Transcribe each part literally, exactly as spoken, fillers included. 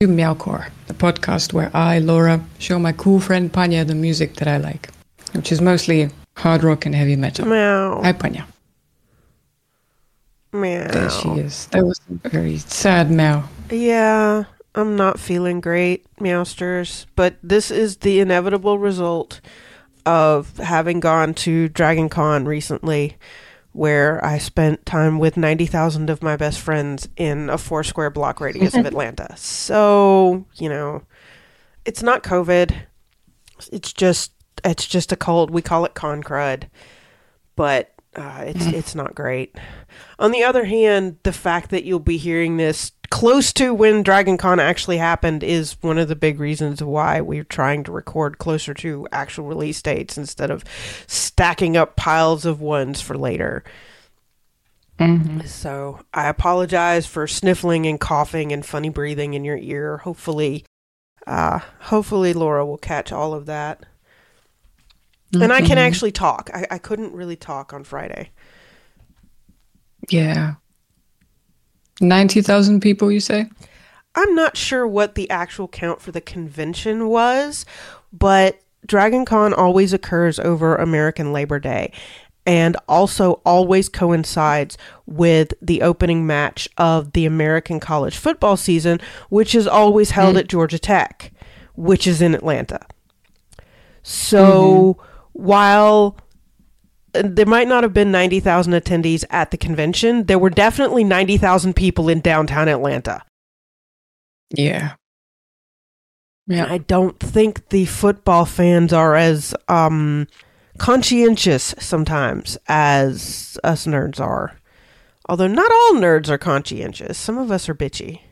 to Meowcore, the podcast where I, Laura, show my cool friend Panya the music that I like, which is mostly hard rock and heavy metal. Meow. Hi, Panya. Meow. There she is. That was a very sad meow. Yeah, I'm not feeling great, Meowsters, but this is the inevitable result of having gone to Dragon Con recently, where I spent time with ninety thousand of my best friends in a four square block radius of Atlanta. So, you know, it's not COVID. It's just, it's just a cold. We call it con crud, but uh, it's, it's not great. On the other hand, the fact that you'll be hearing this close to when Dragon Con actually happened is one of the big reasons why we're trying to record closer to actual release dates instead of stacking up piles of ones for later. Mm-hmm. So I apologize for sniffling and coughing and funny breathing in your ear. Hopefully, uh, hopefully Laura will catch all of that. Mm-hmm. And I can actually talk. I, I couldn't really talk on Friday. Yeah. ninety thousand people, you say? I'm not sure what the actual count for the convention was, but Dragon Con always occurs over American Labor Day and also always coincides with the opening match of the American college football season, which is always held mm-hmm. at Georgia Tech, which is in Atlanta. So mm-hmm. while there might not have been ninety thousand attendees at the convention, there were definitely ninety thousand people in downtown Atlanta. Yeah. Yeah. I don't think the football fans are as um, conscientious sometimes as us nerds are. Although not all nerds are conscientious. Some of us are bitchy.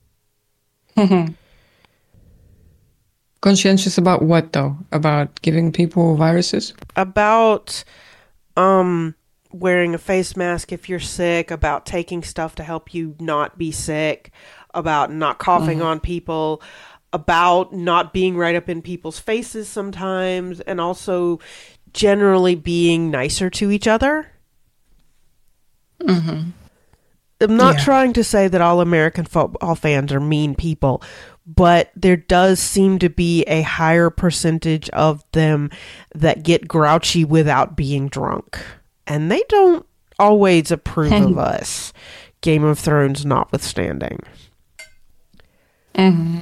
Conscientious about what, though? About giving people viruses? About... Um, wearing a face mask if you're sick, about taking stuff to help you not be sick, about not coughing mm-hmm. on people, about not being right up in people's faces sometimes, and also generally being nicer to each other. Mm-hmm. I'm not yeah. trying to say that all American football fans are mean people, but there does seem to be a higher percentage of them that get grouchy without being drunk. And they don't always approve of us, Game of Thrones notwithstanding. Mm-hmm.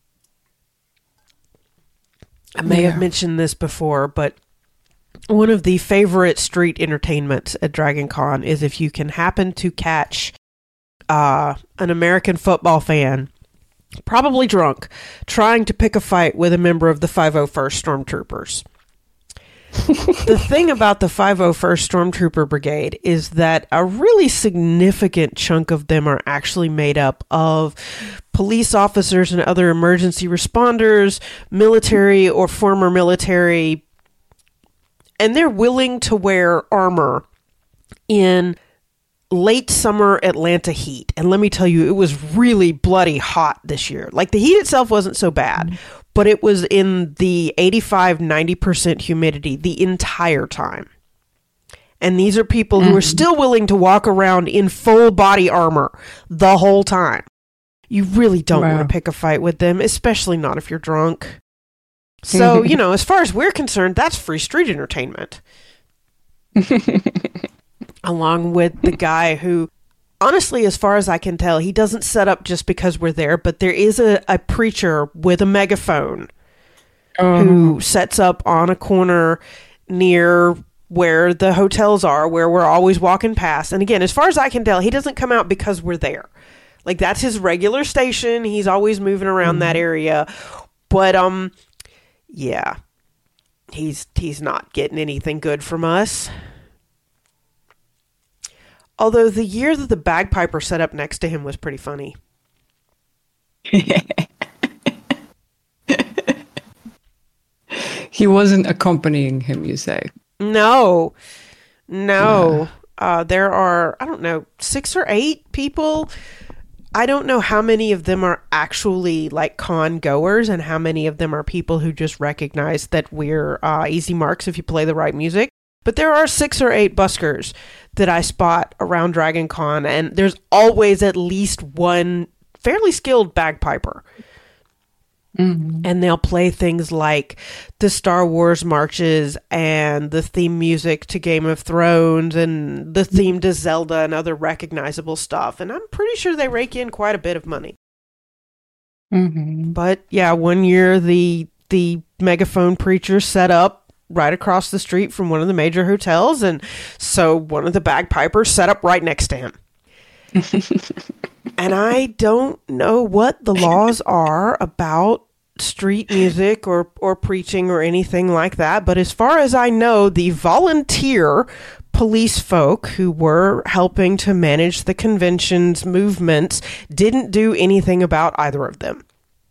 I may yeah. have mentioned this before, but one of the favorite street entertainments at Dragon Con is if you can happen to catch uh, an American football fan, probably drunk, trying to pick a fight with a member of the five oh first Stormtroopers. The thing about the five oh first Stormtrooper Brigade is that a really significant chunk of them are actually made up of police officers and other emergency responders, military or former military, and they're willing to wear armor in late summer Atlanta heat. And let me tell you, it was really bloody hot this year. Like, the heat itself wasn't so bad, mm-hmm. but it was in the eighty-five, ninety percent humidity the entire time. And these are people mm-hmm. who are still willing to walk around in full body armor the whole time. You really don't wow. want to pick a fight with them, especially not if you're drunk. So, you know, as far as we're concerned, that's free street entertainment. Along with the guy who, honestly, as far as I can tell, he doesn't set up just because we're there, but there is a, a preacher with a megaphone um. who sets up on a corner near where the hotels are, where we're always walking past. And again, as far as I can tell, he doesn't come out because we're there. Like, that's his regular station. He's always moving around mm. that area. But, um, yeah, he's he's not getting anything good from us. Although the year that the bagpiper set up next to him was pretty funny. He wasn't accompanying him, you say? No. No. Yeah. Uh, there are, I don't know, six or eight people. I don't know how many of them are actually like con goers and how many of them are people who just recognize that we're uh, easy marks if you play the right music. But there are six or eight buskers that I spot around Dragon Con, and there's always at least one fairly skilled bagpiper. Mm-hmm. And they'll play things like the Star Wars marches and the theme music to Game of Thrones and the theme to Zelda and other recognizable stuff. And I'm pretty sure they rake in quite a bit of money. Mm-hmm. But yeah, one year the the megaphone preacher set up right across the street from one of the major hotels, and so one of the bagpipers set up right next to him. And I don't know what the laws are about street music or, or preaching or anything like that, but as far as I know, the volunteer police folk who were helping to manage the convention's movements didn't do anything about either of them.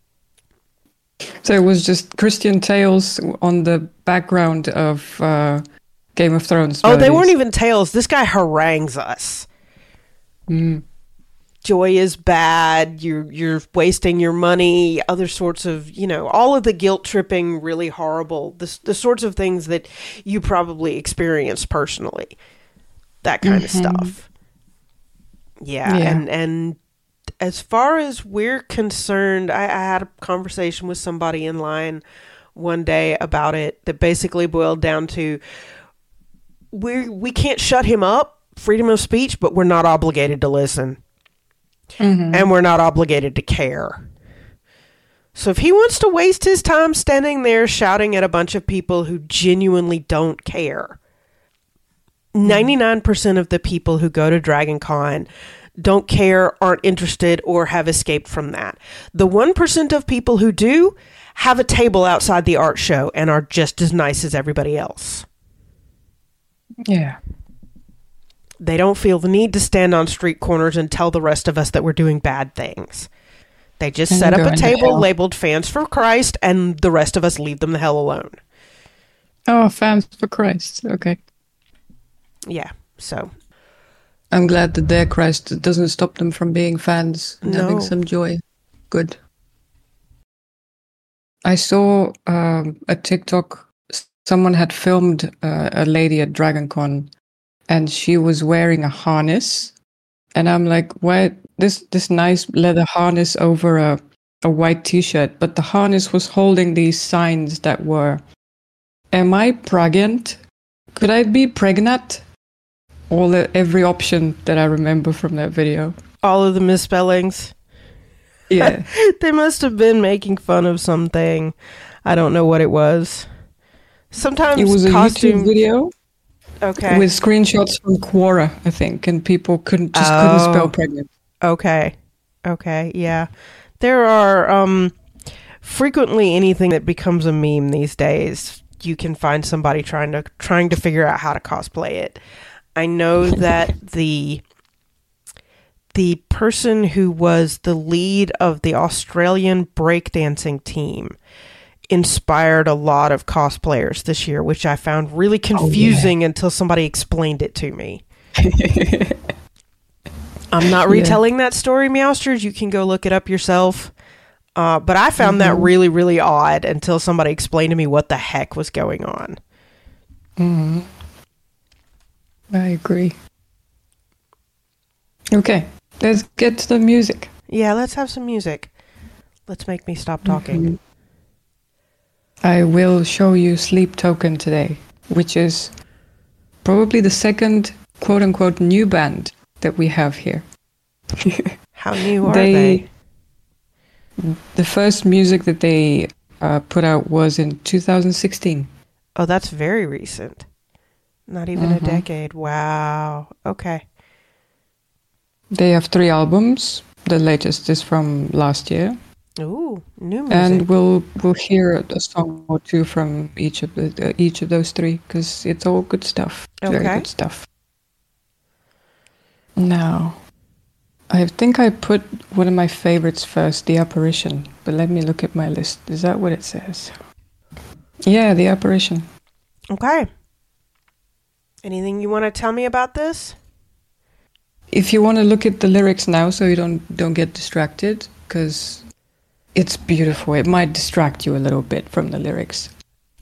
So it was just Christian tales on the background of uh, Game of Thrones. Oh, they weren't even tales. This guy harangues us. Mm. Joy is bad. You're you're wasting your money. Other sorts of, you know, all of the guilt tripping, really horrible. The the sorts of things that you probably experienced personally. That kind mm-hmm. of stuff. Yeah, yeah, and and as far as we're concerned, I, I had a conversation with somebody in line one day about it that basically boiled down to we we can't shut him up, freedom of speech, but we're not obligated to listen. Mm-hmm. And we're not obligated to care. So if he wants to waste his time standing there shouting at a bunch of people who genuinely don't care, mm-hmm. ninety-nine percent of the people who go to Dragon Con don't care, aren't interested, or have escaped from that. The one percent of people who do have a table outside the art show and are just as nice as everybody else. Yeah. They don't feel the need to stand on street corners and tell the rest of us that we're doing bad things. They just and set up a table labeled Fans for Christ, and the rest of us leave them the hell alone. Oh, Fans for Christ. Okay. Yeah, so. I'm glad that their Christ doesn't stop them from being fans and no. having some joy. Good. I saw um, a TikTok. Someone had filmed uh, a lady at DragonCon, and she was wearing a harness. And I'm like, why this this nice leather harness over a, a white t-shirt? But the harness was holding these signs that were, am I pregnant? Could I be pregnant? All the, every option that I remember from that video. All of the misspellings. Yeah. They must have been making fun of something. I don't know what it was. Sometimes it was a costume YouTube video. Okay. With screenshots from Quora, I think, and people couldn't just oh, couldn't spell pregnant. Okay. Okay, yeah. There are um frequently anything that becomes a meme these days, you can find somebody trying to trying to figure out how to cosplay it. I know that the the person who was the lead of the Australian breakdancing team inspired a lot of cosplayers this year, which I found really confusing oh, yeah. until somebody explained it to me. I'm not retelling yeah. that story, Meowsters. You can go look it up yourself. Uh, but I found mm-hmm. that really, really odd until somebody explained to me what the heck was going on. Mm-hmm. I agree. Okay, let's get to the music. Yeah, let's have some music. Let's make me stop talking. Mm-hmm. I will show you Sleep Token today, which is probably the second quote-unquote new band that we have here. How new are they, they? The first music that they uh, put out was in two thousand sixteen. Oh, that's very recent. Not even mm-hmm. a decade. Wow. Okay. They have three albums. The latest is from last year. Ooh, new music. And we'll we'll hear a song or two from each of the uh, each of those three because it's all good stuff. Okay. Very good stuff. Now, I think I put one of my favorites first, The Apparition. But let me look at my list. Is that what it says? Yeah, The Apparition. Okay. Anything you want to tell me about this? If you want to look at the lyrics now, so you don't don't get distracted, because it's beautiful. It might distract you a little bit from the lyrics.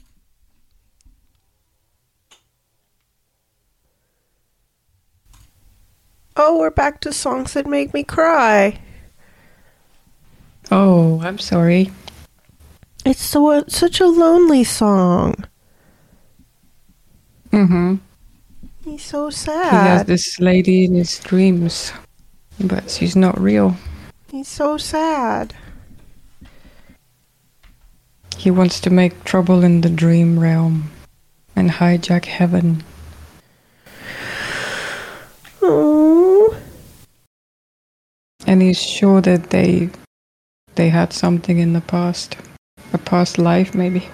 Oh, we're back to songs that make me cry. Oh, I'm sorry. It's so such a lonely song. Mm-hmm. He's so He has sad. this lady in his dreams, but she's not real. He's so sad. He wants to make trouble in the dream realm and hijack heaven. Oh. And he's sure that they they had something in the past. A past life, maybe.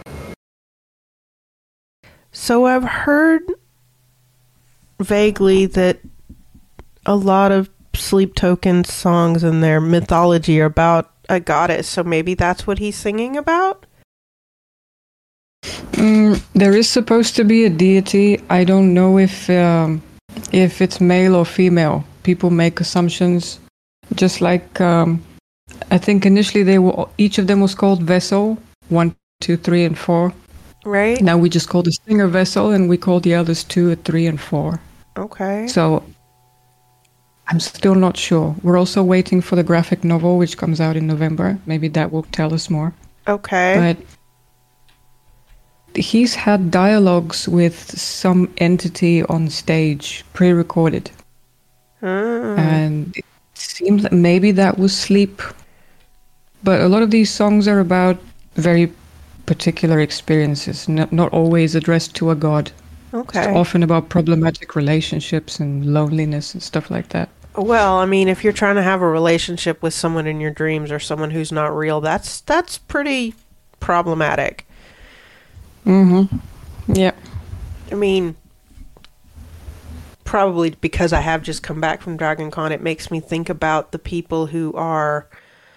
So I've heard vaguely that a lot of Sleep Token songs and their mythology are about a goddess, so maybe that's what he's singing about? Mm, there is supposed to be a deity. I don't know if um, if it's male or female. People make assumptions. Just like um, I think initially they were each of them was called Vessel one, two, three, and four. Right. Now we just call the singer Vessel, and we call the others two, three, and four. Okay. So I'm still not sure. We're also waiting for the graphic novel, which comes out in November. Maybe that will tell us more. Okay. But he's had dialogues with some entity on stage, pre-recorded. Mm. And it seems that maybe that was sleep. But a lot of these songs are about very particular experiences, not, not always addressed to a god. Okay. It's often about problematic relationships and loneliness and stuff like that. Well, I mean, if you're trying to have a relationship with someone in your dreams or someone who's not real, that's that's pretty problematic. Mm-hmm. Yeah. I mean, probably because I have just come back from Dragon Con, it makes me think about the people who are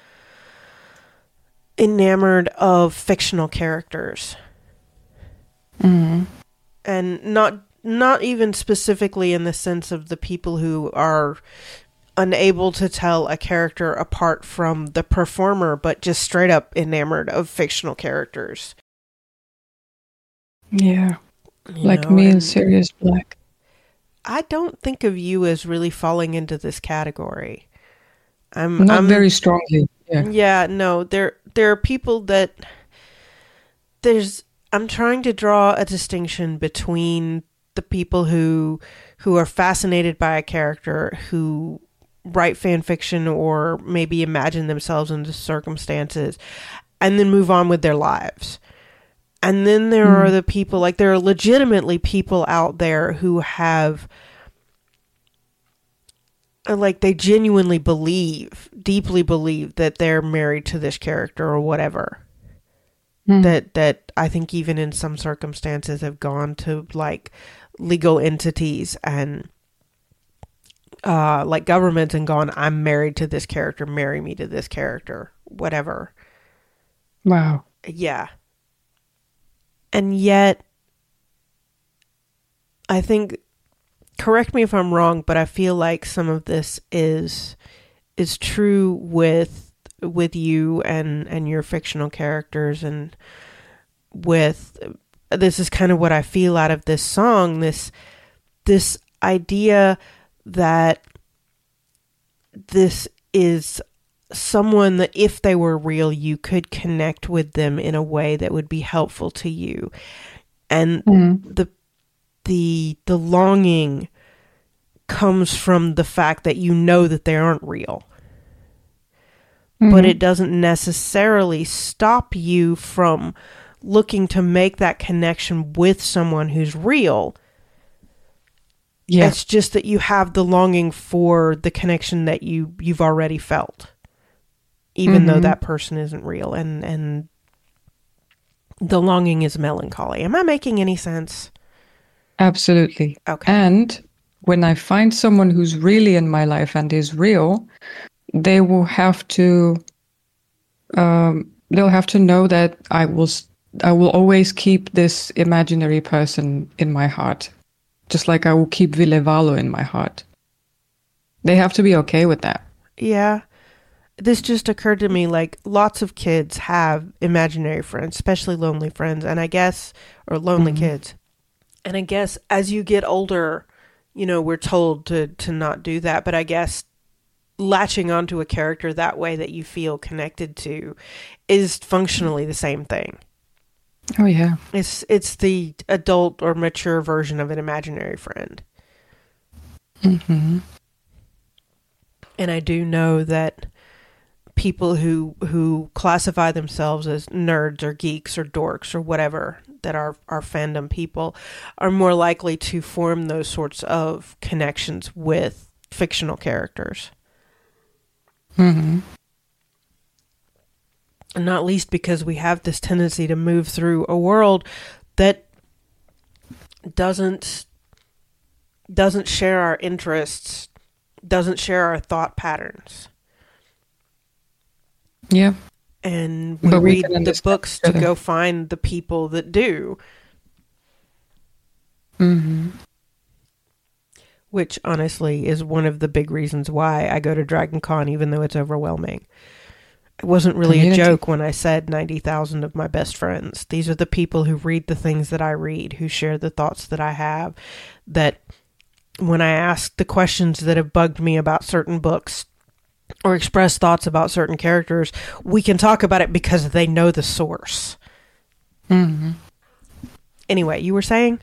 enamored of fictional characters. Mm-hmm. And not not even specifically in the sense of the people who are unable to tell a character apart from the performer, but just straight up enamored of fictional characters. Yeah. You Like know, me and and Sirius Black. I don't think of you as really falling into this category. I'm Not I'm, very strongly. Yeah. Yeah, no, there there are people that there's I'm trying to draw a distinction between the people who who are fascinated by a character, who write fan fiction or maybe imagine themselves into circumstances and then move on with their lives. And then there Mm. are the people, like there are legitimately people out there who have like they genuinely believe, deeply believe that they're married to this character or whatever. Mm. That that I think even in some circumstances have gone to like legal entities and uh, like governments and gone, I'm married to this character, marry me to this character, whatever. Wow. Yeah. And yet, I think, correct me if I'm wrong, but I feel like some of this is is true with with you and and your fictional characters, and with this is kind of what I feel out of this song, this this idea that this is someone that if they were real, you could connect with them in a way that would be helpful to you. And Mm. the the the longing comes from the fact that you know that they aren't real. Mhm. But it doesn't necessarily stop you from looking to make that connection with someone who's real. Yeah. It's just that you have the longing for the connection that you, you've already felt, even Mhm. though that person isn't real. And, and the longing is melancholy. Am I making any sense? Absolutely. Okay. And when I find someone who's really in my life and is real, they will have to um, they'll have to know that I will s- I will always keep this imaginary person in my heart, just like I will keep Villevalo in my heart. They have to be okay with that. Yeah. This just occurred to me, like, lots of kids have imaginary friends, especially lonely friends, and I guess, or lonely Mhm. kids. And I guess as you get older, you know, we're told to, to not do that, but I guess latching onto a character that way that you feel connected to is functionally the same thing. Oh yeah. It's it's the adult or mature version of an imaginary friend. Mm-hmm. And I do know that people who who classify themselves as nerds or geeks or dorks or whatever, that are, are fandom people, are more likely to form those sorts of connections with fictional characters. Mm-hmm. And not least because we have this tendency to move through a world that doesn't doesn't share our interests, doesn't share our thought patterns. Yeah. And we But we read can the books each to other. go find the people that do. Mm-hmm. Which honestly is one of the big reasons why I go to Dragon Con, even though it's overwhelming. It wasn't really Community. a joke when I said ninety thousand of my best friends. These are the people who read the things that I read, who share the thoughts that I have, that when I ask the questions that have bugged me about certain books or express thoughts about certain characters, we can talk about it because they know the source. Mm-hmm. Anyway, you were saying?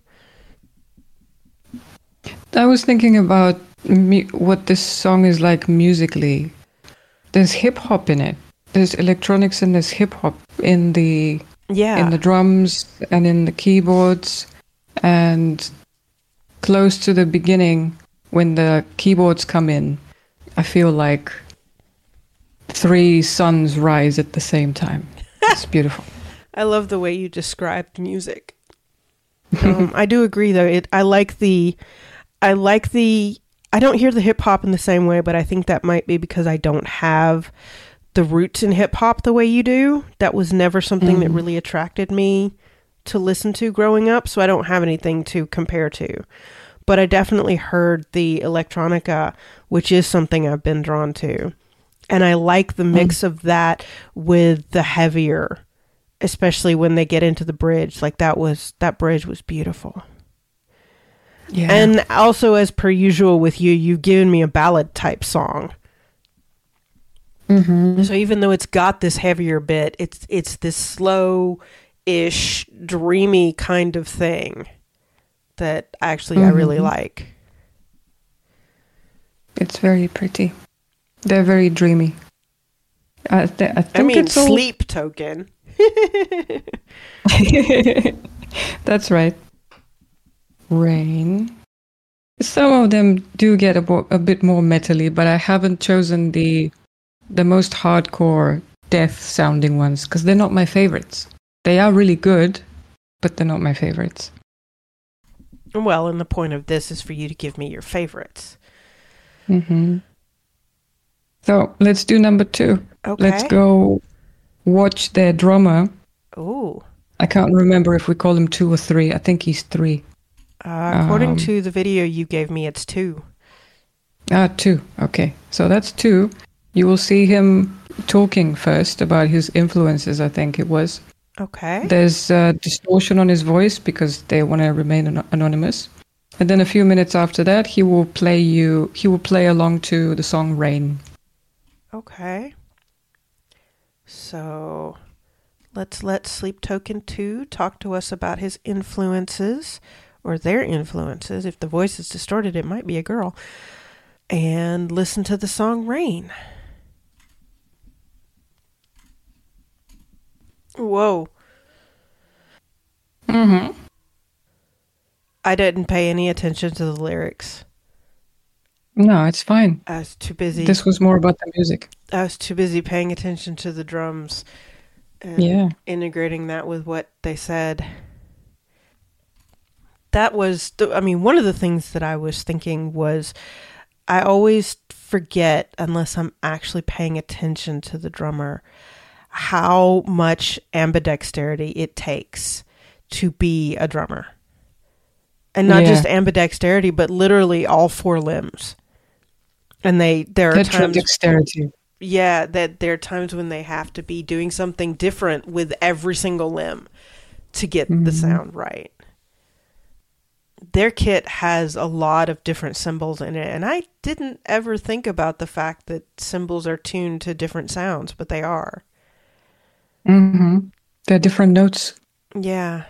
I was thinking about mu- what this song is like musically. There's hip hop in it. There's electronics and there's hip hop in the Yeah. in the drums and in the keyboards, and close to the beginning when the keyboards come in, I feel like three suns rise at the same time. It's beautiful. I love the way you described music. um, I do agree, though. It I like the, I like the. I don't hear the hip hop in the same way, but I think that might be because I don't have the roots in hip hop the way you do. That was never something Mm. that really attracted me to listen to growing up, so I don't have anything to compare to. But I definitely heard the electronica, which is something I've been drawn to, and I like the mix of that with the heavier. Especially when they get into the bridge. Like that was, that bridge was beautiful. Yeah. And also, as per usual with you, you've given me a ballad type song. Mm-hmm. So even though it's got this heavier bit, it's it's this slow-ish, dreamy kind of thing that actually I really Mhm. like. It's very pretty. They're very dreamy. I, th- I think I mean, it's all... Sleep Token. That's right. Rain. Some of them do get a, bo- a bit more metally, but I haven't chosen the the most hardcore death sounding ones because they're not my favorites. They are really good, but they're not my favorites. Well, and the point of this is for you to give me your favorites. Mm-hmm. So let's do number two. Okay. Let's go watch their drummer. Ooh. I can't remember if we call him two or three. I think he's three. Uh, according Um, to the video you gave me, it's two. Ah, two. Okay. So that's two. You will see him talking first about his influences, I think it was. Okay. There's uh, distortion on his voice because they want to remain an- anonymous. And then a few minutes after that, he will play you, he will play along to the song Rain. Okay. So let's let Sleep Token two talk to us about his influences, or their influences. If the voice is distorted, it might be a girl. And listen to the song Rain. Whoa. Mm-hmm. I didn't pay any attention to the lyrics. No, it's fine. I was too busy. This was more about the music. I was too busy paying attention to the drums and Yeah. integrating that with what they said. That was, the, I mean, one of the things that I was thinking was I always forget, unless I'm actually paying attention to the drummer, how much ambidexterity it takes to be a drummer. And not Yeah. just ambidexterity, but literally all four limbs. And they, there are Lateral times, dexterity. yeah, that there are times when they have to be doing something different with every single limb to get the Mhm. sound right. their kit has a lot of different cymbals in it, and I didn't ever think about the fact that cymbals are tuned to different sounds, but they are. Mm-hmm. They're different notes. Yeah.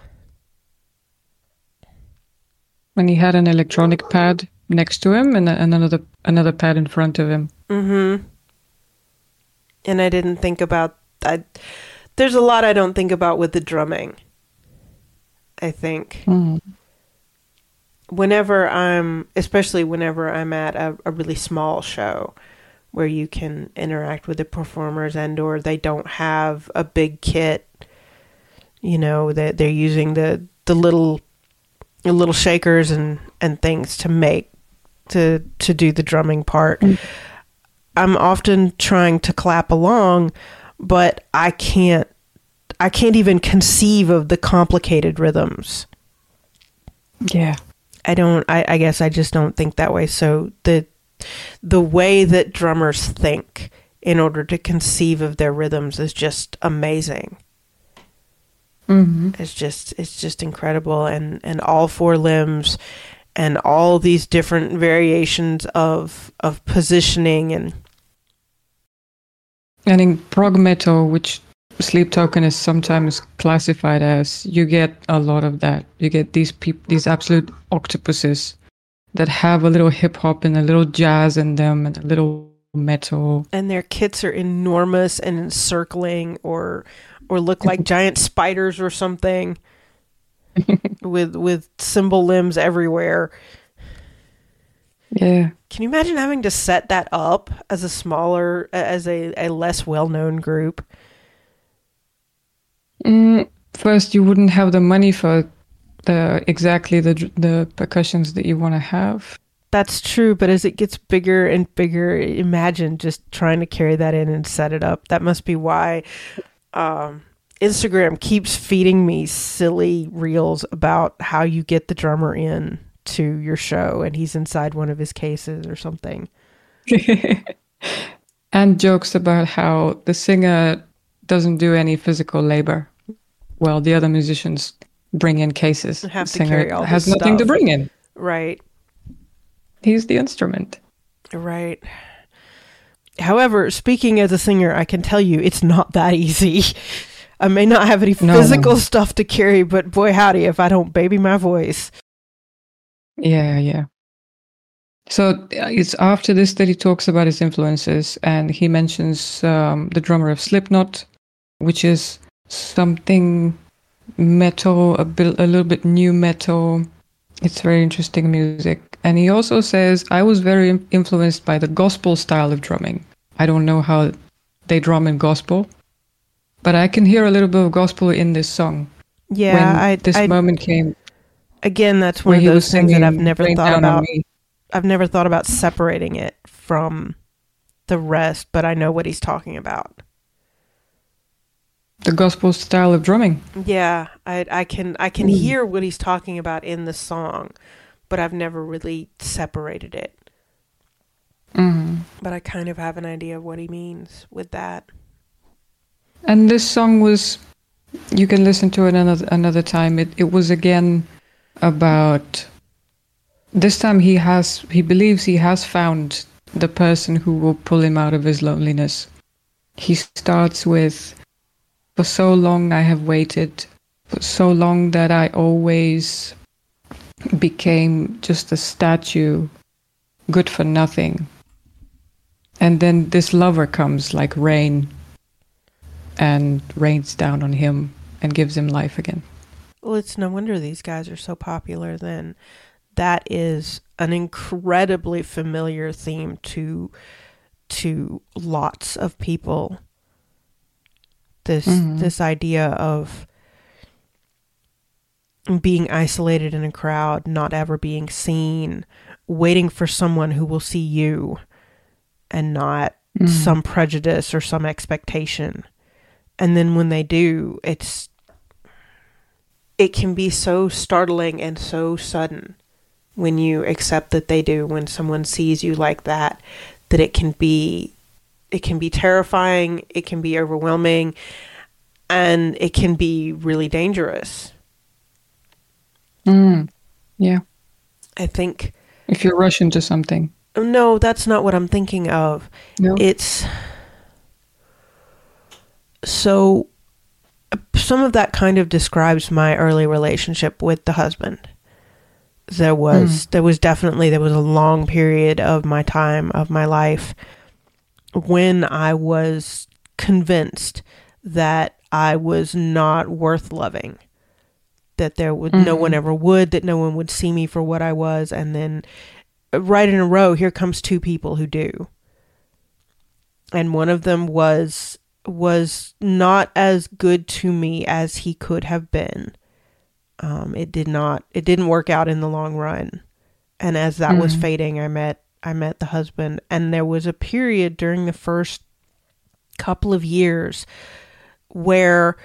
And he had an electronic pad next to him and, and another another pad in front of him. Mm-hmm. And I didn't think about I there's a lot I don't think about with the drumming. I think. Mm. Whenever I'm, especially whenever I'm at a, a really small show where you can interact with the performers and or they don't have a big kit, you know, that they're using the, the little the little shakers and, and things to make, to, to do the drumming part. Mm. I'm often trying to clap along, but I can't, I can't even conceive of the complicated rhythms. Yeah. I don't, I, I guess I just don't think that way. So the, the way that drummers think in order to conceive of their rhythms is just amazing. Mm-hmm. It's just, it's just incredible. And, and all four limbs and all these different variations of, of positioning and, and in prog metal, which Sleep Token is sometimes classified as, you get a lot of that. You get these peop- these absolute octopuses that have a little hip hop and a little jazz in them and a little metal. And their kits are enormous and encircling or or look like giant spiders or something with with cymbal limbs everywhere. Yeah. Can you imagine having to set that up as a smaller, as a, a less well-known group? Mm, first, you wouldn't have the money for the exactly the the percussions that you want to have. That's true, but as it gets bigger and bigger, imagine just trying to carry that in and set it up. That must be why um, Instagram keeps feeding me silly reels about how you get the drummer in to your show and he's inside one of his cases or something. And jokes about how the singer doesn't do any physical labor. Well, the other musicians bring in cases. Have the to singer carry all has this nothing stuff. to bring in. Right. He's the instrument. Right. However, speaking as a singer, I can tell you it's not that easy. I may not have any No. physical stuff to carry, but boy howdy if I don't baby my voice. Yeah, yeah. So uh, it's after this that he talks about his influences, and he mentions um, the drummer of Slipknot, which is something metal, a bit, a little bit new metal. It's very interesting music. And he also says, I was very im- influenced by the gospel style of drumming. I don't know how they drum in gospel, but I can hear a little bit of gospel in this song. Yeah, when I this I, moment came. again, that's one where of he was those things that I've singing, never "Rain thought Down on about. Me." I've never thought about separating it from the rest, but I know what he's talking about. The gospel style of drumming. Yeah, I I can I can hear what he's talking about in the song, but I've never really separated it. Mm. But I kind of have an idea of what he means with that. And this song was, you can listen to it another another time. It it was again about, this time he has he believes he has found the person who will pull him out of his loneliness. He starts with, for so long I have waited, for so long that I always became just a statue, good for nothing. And then this lover comes like rain and rains down on him and gives him life again. Well, it's no wonder these guys are so popular then. That is an incredibly familiar theme to to lots of people. This mm-hmm. this idea of being isolated in a crowd, not ever being seen, waiting for someone who will see you and not mm-hmm. some prejudice or some expectation. And then when they do, it's it can be so startling and so sudden when you accept that they do, when someone sees you like that, that it can be it can be terrifying, it can be overwhelming, and it can be really dangerous. Mm. Yeah. I think... If you rush into something. No, that's not what I'm thinking of. No? It's... So, some of that kind of describes my early relationship with the husband. There was, mm. there was definitely, there was a long period of my time, of my life, when I was convinced that I was not worth loving. That there would, mm-hmm. no one ever would, that no one would see me for what I was. And then right in a row, here comes two people who do. And one of them was, was not as good to me as he could have been. Um, it did not, it didn't work out in the long run. And as that mm-hmm. was fading, I met, I met the husband. And there was a period during the first couple of years where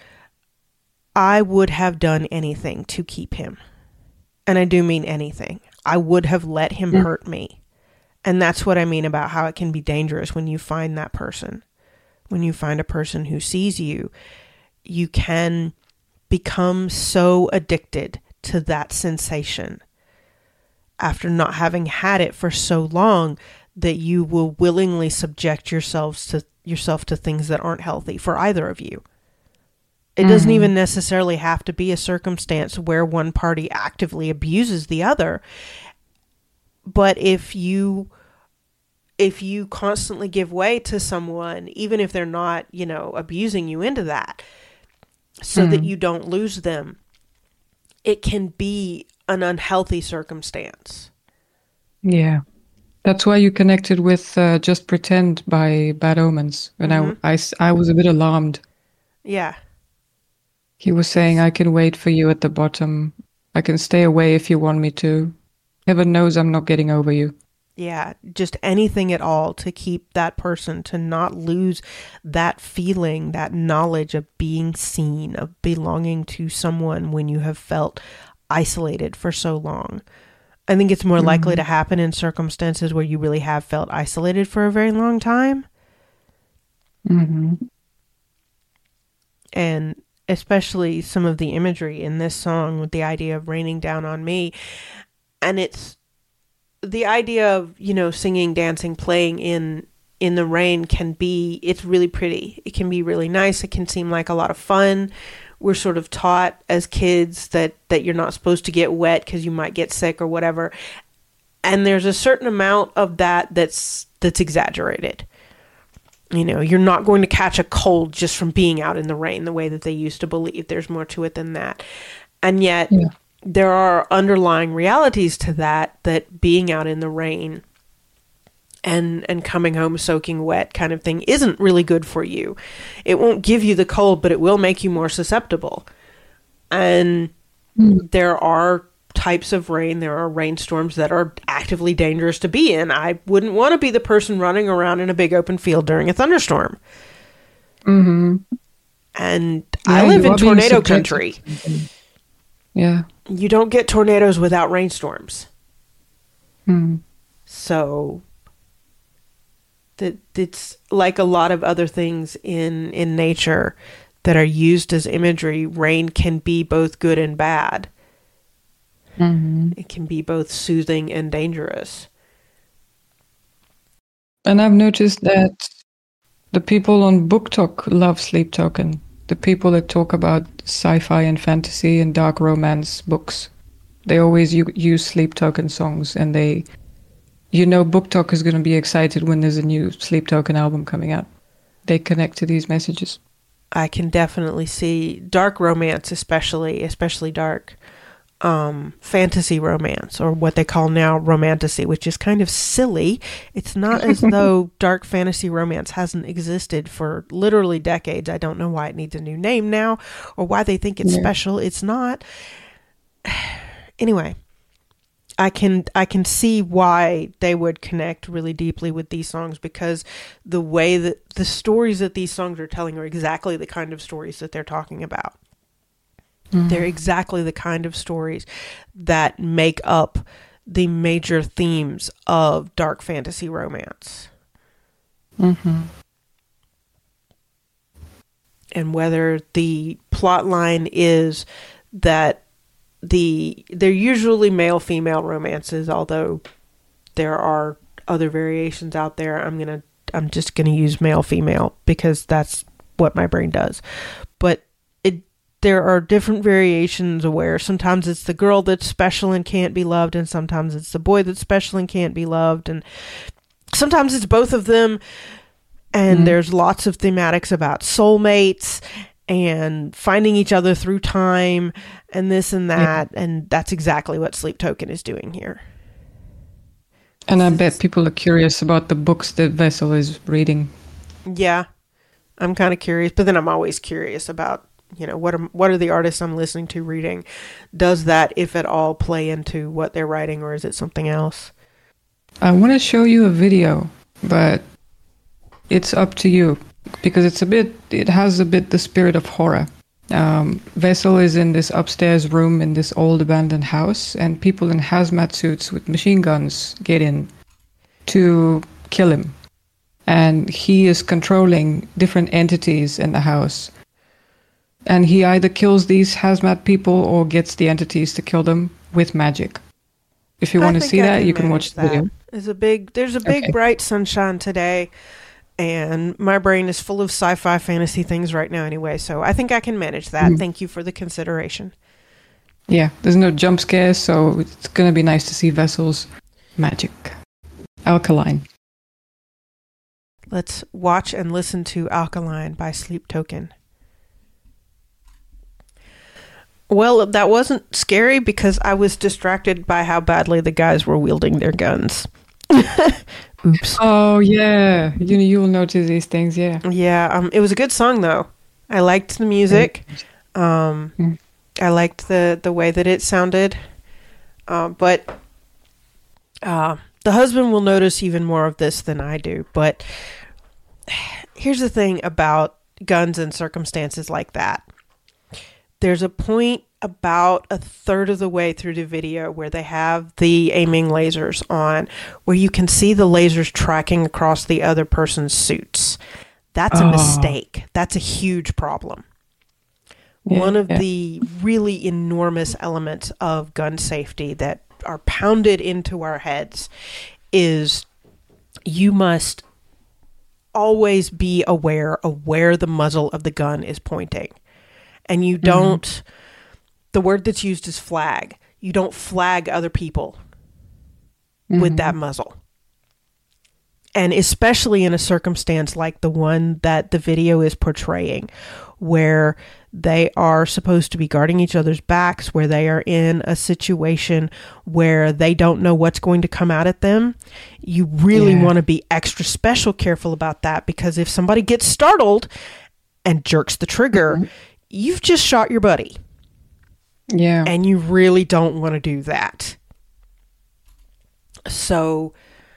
I would have done anything to keep him. And I do mean anything. I would have let him mm-hmm. hurt me. And that's what I mean about how it can be dangerous when you find that person. When you find a person who sees you, you can become so addicted to that sensation after not having had it for so long that you will willingly subject yourselves to yourself to things that aren't healthy for either of you. It mm-hmm. doesn't even necessarily have to be a circumstance where one party actively abuses the other. But if you if you constantly give way to someone, even if they're not, you know, abusing you into that, so mm. that you don't lose them, it can be an unhealthy circumstance. Yeah. That's why you connected with uh, Just Pretend by Bad Omens. And mm-hmm. I, I, I was a bit alarmed. Yeah. He was saying, I can wait for you at the bottom. I can stay away if you want me to. Heaven knows I'm not getting over you. Yeah, just anything at all to keep that person, to not lose that feeling, that knowledge of being seen, of belonging to someone when you have felt isolated for so long. I think it's more mm-hmm. likely to happen in circumstances where you really have felt isolated for a very long time. Mm-hmm. And especially some of the imagery in this song with the idea of raining down on me. And it's the idea of, you know, singing, dancing, playing in in the rain can be, it's really pretty. It can be really nice. It can seem like a lot of fun. We're sort of taught as kids that, that you're not supposed to get wet because you might get sick or whatever. And there's a certain amount of that that's that's exaggerated. You know, you're not going to catch a cold just from being out in the rain the way that they used to believe. There's more to it than that. And yet, yeah. there are underlying realities to that, that being out in the rain and and coming home soaking wet kind of thing isn't really good for you. It won't give you the cold, but it will make you more susceptible. And mm. there are types of rain, there are rainstorms that are actively dangerous to be in. I wouldn't want to be the person running around in a big open field during a thunderstorm. Mm-hmm. And yeah, I live in tornado country. Yeah. You don't get tornadoes without rainstorms. Hmm. So that it's like a lot of other things in, in nature that are used as imagery. Rain can be both good and bad. Mm-hmm. It can be both soothing and dangerous. And I've noticed that the people on Book Talk love Sleep Token. The people that talk about sci-fi and fantasy and dark romance books, they always u- use Sleep Token songs, and they, you know, Book Talk is going to be excited when there's a new Sleep Token album coming out. They connect to these messages. I can definitely see dark romance, especially, especially dark um, fantasy romance, or what they call now romantasy, which is kind of silly. It's not as though dark fantasy romance hasn't existed for literally decades. I don't know why it needs a new name now, or why they think it's yeah. special. It's not. Anyway, I can I can see why they would connect really deeply with these songs, because the way that the stories that these songs are telling are exactly the kind of stories that they're talking about. Mm-hmm. They're exactly the kind of stories that make up the major themes of dark fantasy romance. Mm-hmm. And whether the plot line is that the they're usually male-female romances, although there are other variations out there. I'm gonna I'm just gonna use male-female because that's what my brain does. But it there are different variations where sometimes it's the girl that's special and can't be loved, and sometimes it's the boy that's special and can't be loved, and sometimes it's both of them. And mm-hmm. there's lots of thematics about soulmates and finding each other through time and this and that. Yeah. And that's exactly what Sleep Token is doing here. And I bet people are curious about the books that Vessel is reading. Yeah, I'm kind of curious, but then I'm always curious about, you know, what are, what are the artists I'm listening to reading? Does that, if at all, play into what they're writing, or is it something else? I want to show you a video, but it's up to you, because it's a bit, it has a bit the spirit of horror. Um, Vessel is in this upstairs room in this old abandoned house, and people in hazmat suits with machine guns get in to kill him. And he is controlling different entities in the house. And he either kills these hazmat people or gets the entities to kill them with magic. If you want to see that, you can watch the video. There's a big, there's a big Okay. bright sunshine today. And my brain is full of sci-fi fantasy things right now anyway, so I think I can manage that. Mm. Thank you for the consideration. Yeah, there's no jump scares, so it's going to be nice to see Vessel's magic. Alkaline. Let's watch and listen to Alkaline by Sleep Token. Well, that wasn't scary because I was distracted by how badly the guys were wielding their guns. Oops. Oh, yeah. You you will notice these things, yeah. Yeah, um, it was a good song, though. I liked the music. Um, mm. I liked the, the way that it sounded. Uh, but uh, the husband will notice even more of this than I do. But here's the thing about guns and circumstances like that. There's a point about a third of the way through the video where they have the aiming lasers on, where you can see the lasers tracking across the other person's suits. That's a oh. mistake. That's a huge problem. Yeah, One of yeah. the really enormous elements of gun safety that are pounded into our heads is you must always be aware of where the muzzle of the gun is pointing. And you don't... Mm-hmm. The word that's used is flag. You don't flag other people mm-hmm. with that muzzle. And especially in a circumstance like the one that the video is portraying, where they are supposed to be guarding each other's backs, where they are in a situation where they don't know what's going to come out at them. You really yeah. want to be extra special careful about that, because if somebody gets startled and jerks the trigger, mm-hmm. you've just shot your buddy. Yeah. And you really don't want to do that. So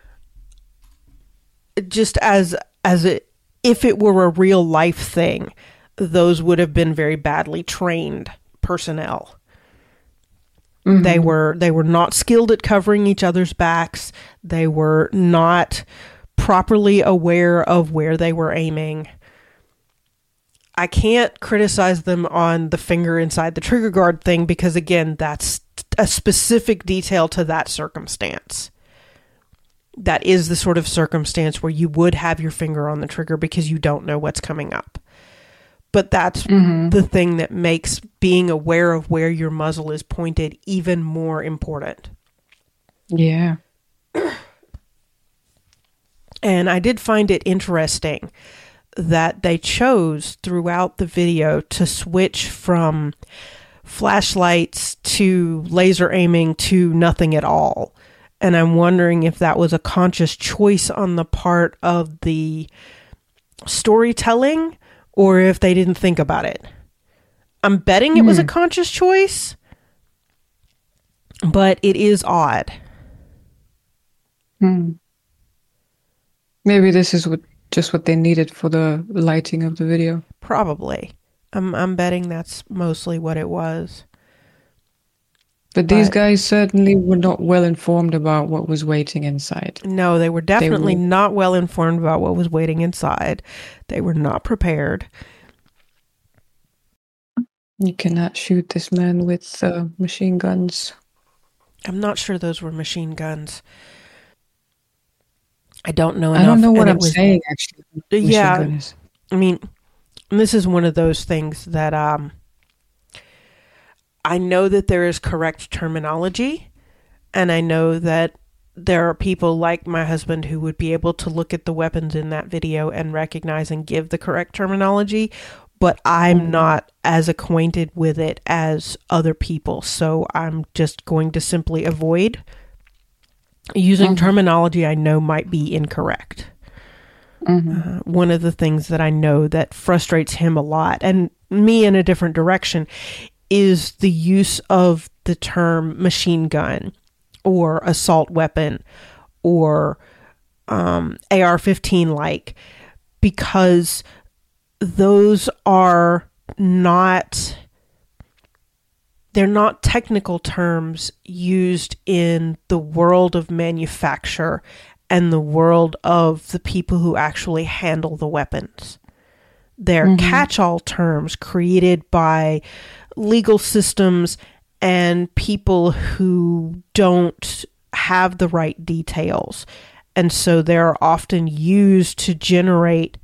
just as as it, if it were a real life thing, those would have been very badly trained personnel. Mm-hmm. They were they were not skilled at covering each other's backs. They were not properly aware of where they were aiming. I can't criticize them on the finger inside the trigger guard thing because, again, that's a specific detail to that circumstance. That is the sort of circumstance where you would have your finger on the trigger because you don't know what's coming up. But that's mm-hmm. the thing that makes being aware of where your muzzle is pointed even more important. Yeah. And I did find it interesting that they chose throughout the video to switch from flashlights to laser aiming to nothing at all. And I'm wondering if that was a conscious choice on the part of the storytelling or if they didn't think about it. I'm betting it mm. was a conscious choice, but it is odd. Hmm. Maybe this is what just what they needed for the lighting of the video. Probably. I'm I'm betting that's mostly what it was. But, but these guys certainly were not well informed about what was waiting inside. No, they were definitely they were... not well informed about what was waiting inside. They were not prepared. You cannot shoot this man with uh, machine guns. I'm not sure those were machine guns. I don't know enough. I don't know what and I'm it was, saying, actually. Machine yeah, gun is. I mean, this is one of those things that um, I know that there is correct terminology, and I know that there are people like my husband who would be able to look at the weapons in that video and recognize and give the correct terminology, but I'm Mhm. not as acquainted with it as other people, so I'm just going to simply avoid using Mhm. terminology I know might be incorrect. Mhm. Uh, one of the things that I know that frustrates him a lot, and me in a different direction, is the use of the term machine gun or assault weapon or um, A R fifteen like, because those are not, they're not technical terms used in the world of manufacture and the world of the people who actually handle the weapons. They're Mhm. catch-all terms created by legal systems and people who don't have the right details. And so they're often used to generate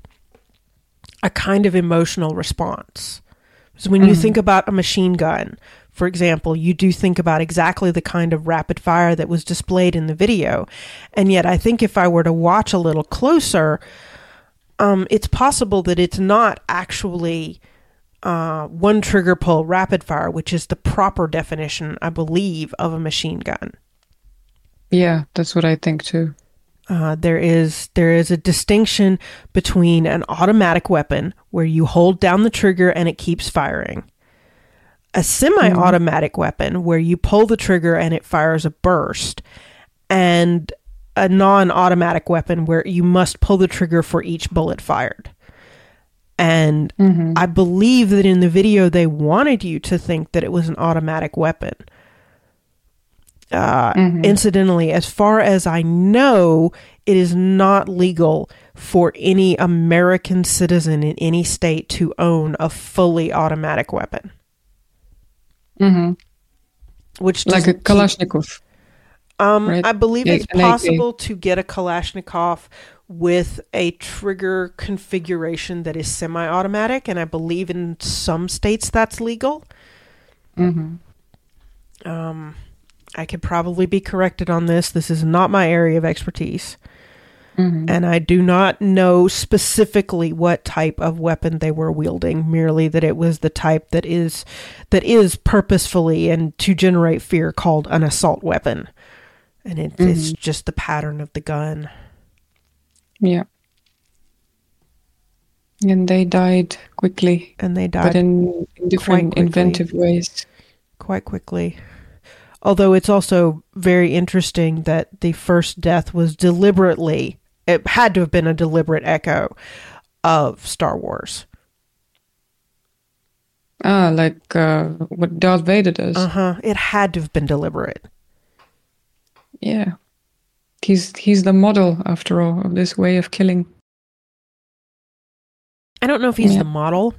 a kind of emotional response. So when you Mhm. think about a machine gun, for example, you do think about exactly the kind of rapid fire that was displayed in the video. And yet I think if I were to watch a little closer, um, it's possible that it's not actually uh, one trigger pull rapid fire, which is the proper definition, I believe, of a machine gun. Yeah, that's what I think too. Uh, there is there is a distinction between an automatic weapon where you hold down the trigger and it keeps firing, a semi-automatic weapon where you pull the trigger and it fires a burst, and a non-automatic weapon where you must pull the trigger for each bullet fired. And Mhm. I believe that in the video they wanted you to think that it was an automatic weapon. Uh, Mhm. Incidentally, as far as I know, it is not legal for any American citizen in any state to own a fully automatic weapon. Mhm. Which Like a doesn't keep- Kalashnikov. Um, right? I believe Yeah, it's an A K. possible to get a Kalashnikov with a trigger configuration that is semi-automatic, and I believe in some states that's legal. Mhm. Um, I could probably be corrected on this. This is not my area of expertise. Mhm. And I do not know specifically what type of weapon they were wielding, merely that it was the type that is that is purposefully and to generate fear called an assault weapon. And it, Mhm. it's just the pattern of the gun. Yeah. And they died quickly, And they but died in, in different quickly. inventive ways. quite quickly. Although it's also very interesting that the first death was deliberately, it had to have been a deliberate echo of Star Wars. Ah, like uh, what Darth Vader does. Uh-huh. It had to have been deliberate. Yeah. He's he's the model, after all, of this way of killing. I don't know if he's Yeah. the model.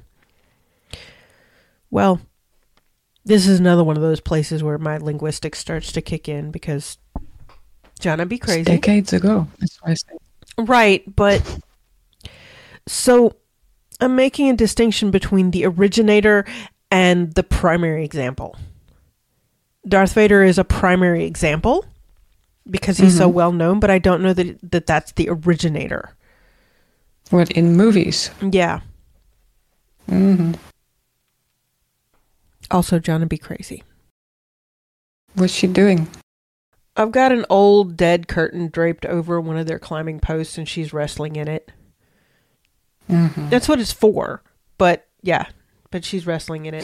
Well, this is another one of those places where my linguistics starts to kick in because Jonna be crazy. Decades ago, that's why I say. Right, but so I'm making a distinction between the originator and the primary example. Darth Vader is a primary example because he's so Mhm. well known, but I don't know that, that that's the originator. What, in movies? Yeah. hmm Also, Jonna be crazy. What's she doing? I've got an old dead curtain draped over one of their climbing posts and she's wrestling in it. hmm That's what it's for. But yeah, but she's wrestling in it.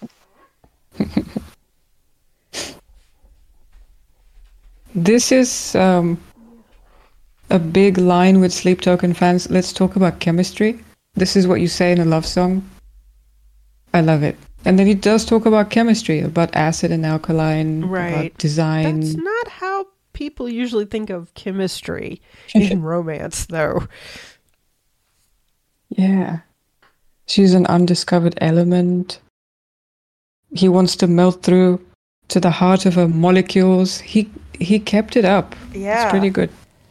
This is um, a big line with Sleep Token fans. Let's talk about chemistry. This is what you say in a love song. I love it. And then he does talk about chemistry, about acid and alkaline, Right. about design. That's not how people usually think of chemistry in romance, though. Yeah. She's an undiscovered element. he wants to melt through to the heart of her molecules. He he kept it up. Yeah. It's pretty good.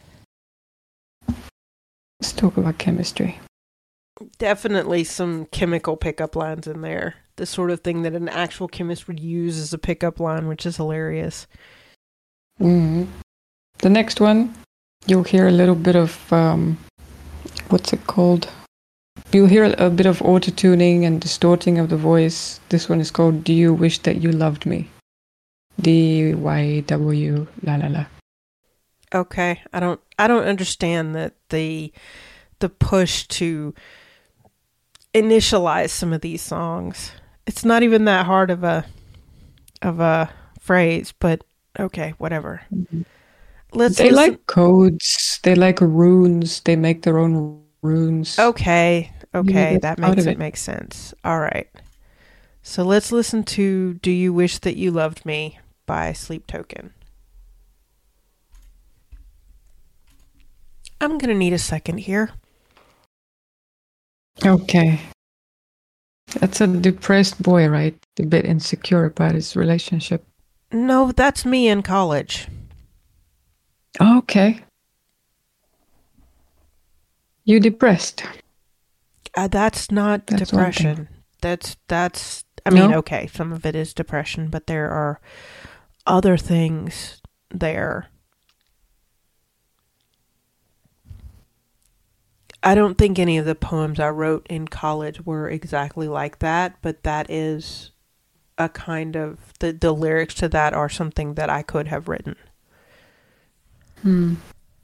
Let's talk about chemistry. Definitely some chemical pickup lines in there. The sort of thing that an actual chemist would use as a pickup line, which is hilarious. Mm. The next one, you'll hear a little bit of, um, what's it called? You'll hear a bit of auto-tuning and distorting of the voice. This one is called Do You Wish That You Loved Me? D Y W la la la. Okay, I don't I don't understand that the the push to initialize some of these songs. It's not even that hard of a of a phrase, but okay, whatever. Mm-hmm. Let's They listen. like codes. They like runes. They make their own runes. Okay, okay, Yeah, that out makes of it it. make sense. All right. So let's listen to Do You Wish That You Loved Me by Sleep Token. I'm going to need a second here. Okay. That's a depressed boy, right? A bit insecure about his relationship. No, that's me in college. Okay. You depressed. Uh, that's not That's depression. That's, that's, I mean, No? okay, some of it is depression, but there are other things there. I don't think any of the poems I wrote in college were exactly like that, but that is a kind of, the, the lyrics to that are something that I could have written. Hmm.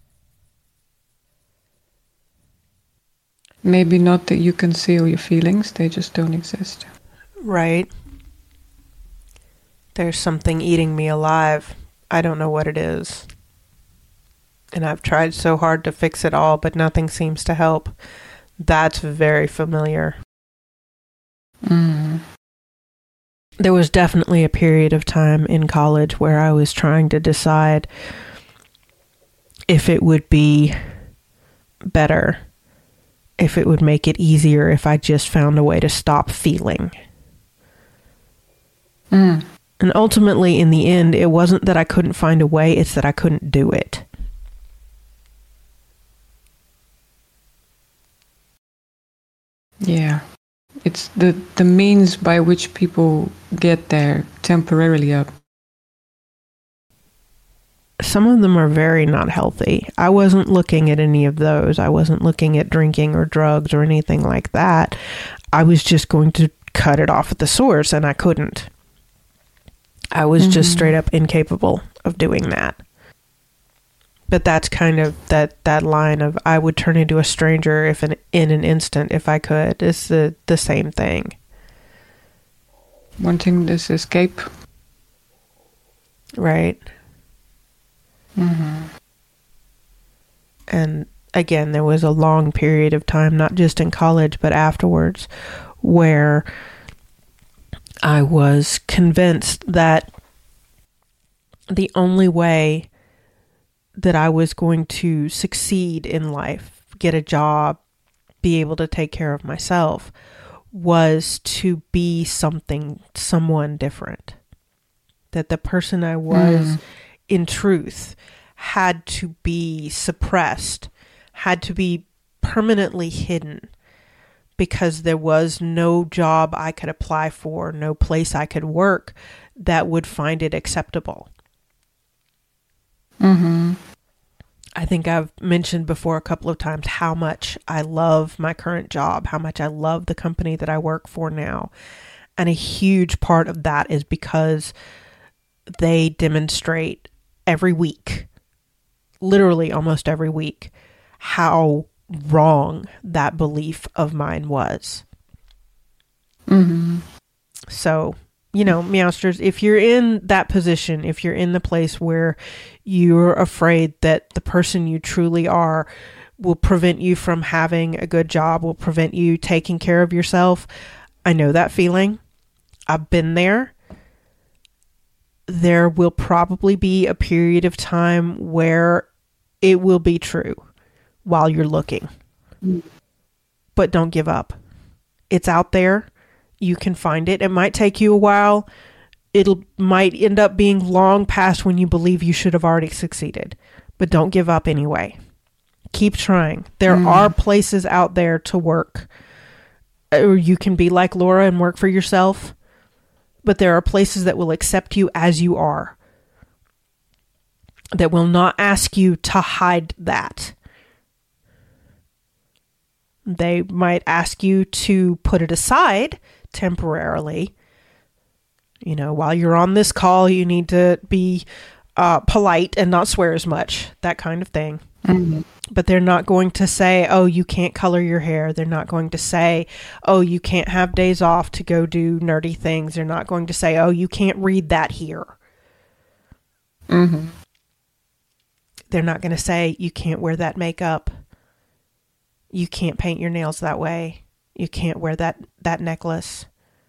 Maybe not that you conceal your feelings, they just don't exist. Right. There's something eating me alive. I don't know what it is. And I've tried so hard to fix it all, but nothing seems to help. That's very familiar. Mm. There was definitely a period of time in college where I was trying to decide if it would be better, if it would make it easier if I just found a way to stop feeling. Mm. And ultimately, in the end, it wasn't that I couldn't find a way, it's that I couldn't do it. Yeah. It's the, the means by which people get there temporarily up. Some of them are very not healthy. I wasn't looking at any of those. I wasn't looking at drinking or drugs or anything like that. I was just going to cut it off at the source, and I couldn't. I was mm-hmm. just straight up incapable of doing that. But that's kind of that, that line of I would turn into a stranger if an, in an instant if I could. It's the, the same thing. Wanting this escape. Right. Mm-hmm. And again, there was a long period of time, not just in college, but afterwards, where I was convinced that the only way that I was going to succeed in life, get a job, be able to take care of myself, was to be something, someone different. That the person I was, mm. in truth, had to be suppressed, had to be permanently hidden, because there was no job I could apply for, no place I could work that would find it acceptable. Mm-hmm. I think I've mentioned before a couple of times how much I love my current job, how much I love the company that I work for now. And a huge part of that is because they demonstrate every week, literally almost every week, how wrong that belief of mine was. Mm-hmm. So, you know, Meowsters, if you're in that position, if you're in the place where you're afraid that the person you truly are will prevent you from having a good job, will prevent you taking care of yourself, I know that feeling. I've been there. There will probably be a period of time where it will be true while you're looking. Mm. But don't give up. It's out there. You can find it. It might take you a while. It'll might end up being long past when you believe you should have already succeeded. But don't give up anyway. Keep trying. There mm. are places out there to work. Or you can be like Laura and work for yourself. But there are places that will accept you as you are. That will not ask you to hide that. They might ask you to put it aside temporarily. You know, while you're on this call, you need to be uh, polite and not swear as much. That kind of thing. Mm-hmm. But they're not going to say, oh, you can't color your hair. They're not going to say, oh, you can't have days off to go do nerdy things. They're not going to say, oh, you can't read that here. Mm-hmm. They're not going to say, you can't wear that makeup. You can't paint your nails that way. You can't wear that, that necklace.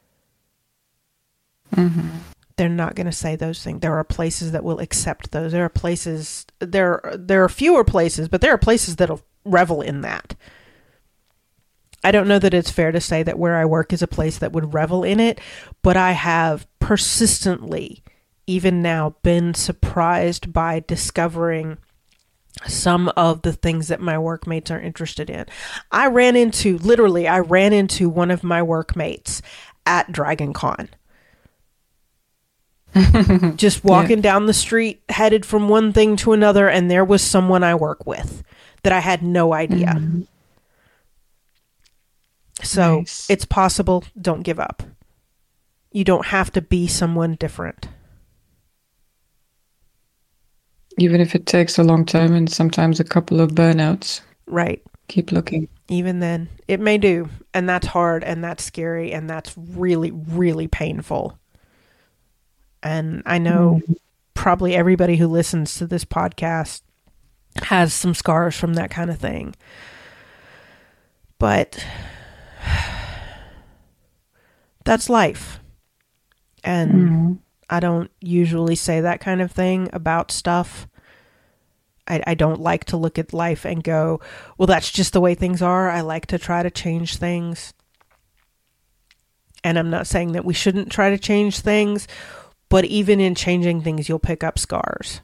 Mm-hmm. They're not going to say those things. There are places that will accept those. There are places, there, there are fewer places, but there are places that'll revel in that. I don't know that it's fair to say that where I work is a place that would revel in it, but I have persistently, even now, been surprised by discovering some of the things that my workmates are interested in. I ran into, literally, I ran into one of my workmates at Dragon Con. Just walking yeah. down the street, headed from one thing to another, and there was someone I work with that I had no idea. Mm-hmm. So nice. It's possible. Don't give up. You don't have to be someone different. Even if it takes a long time and sometimes a couple of burnouts. Right. Keep looking. Even then, it may do. And that's hard and that's scary and that's really, really painful. And I know mm. probably everybody who listens to this podcast has some scars from that kind of thing. But that's life. And mm. I don't usually say that kind of thing about stuff. I, I don't like to look at life and go, well, that's just the way things are. I like to try to change things. And I'm not saying that we shouldn't try to change things. But even in changing things, you'll pick up scars.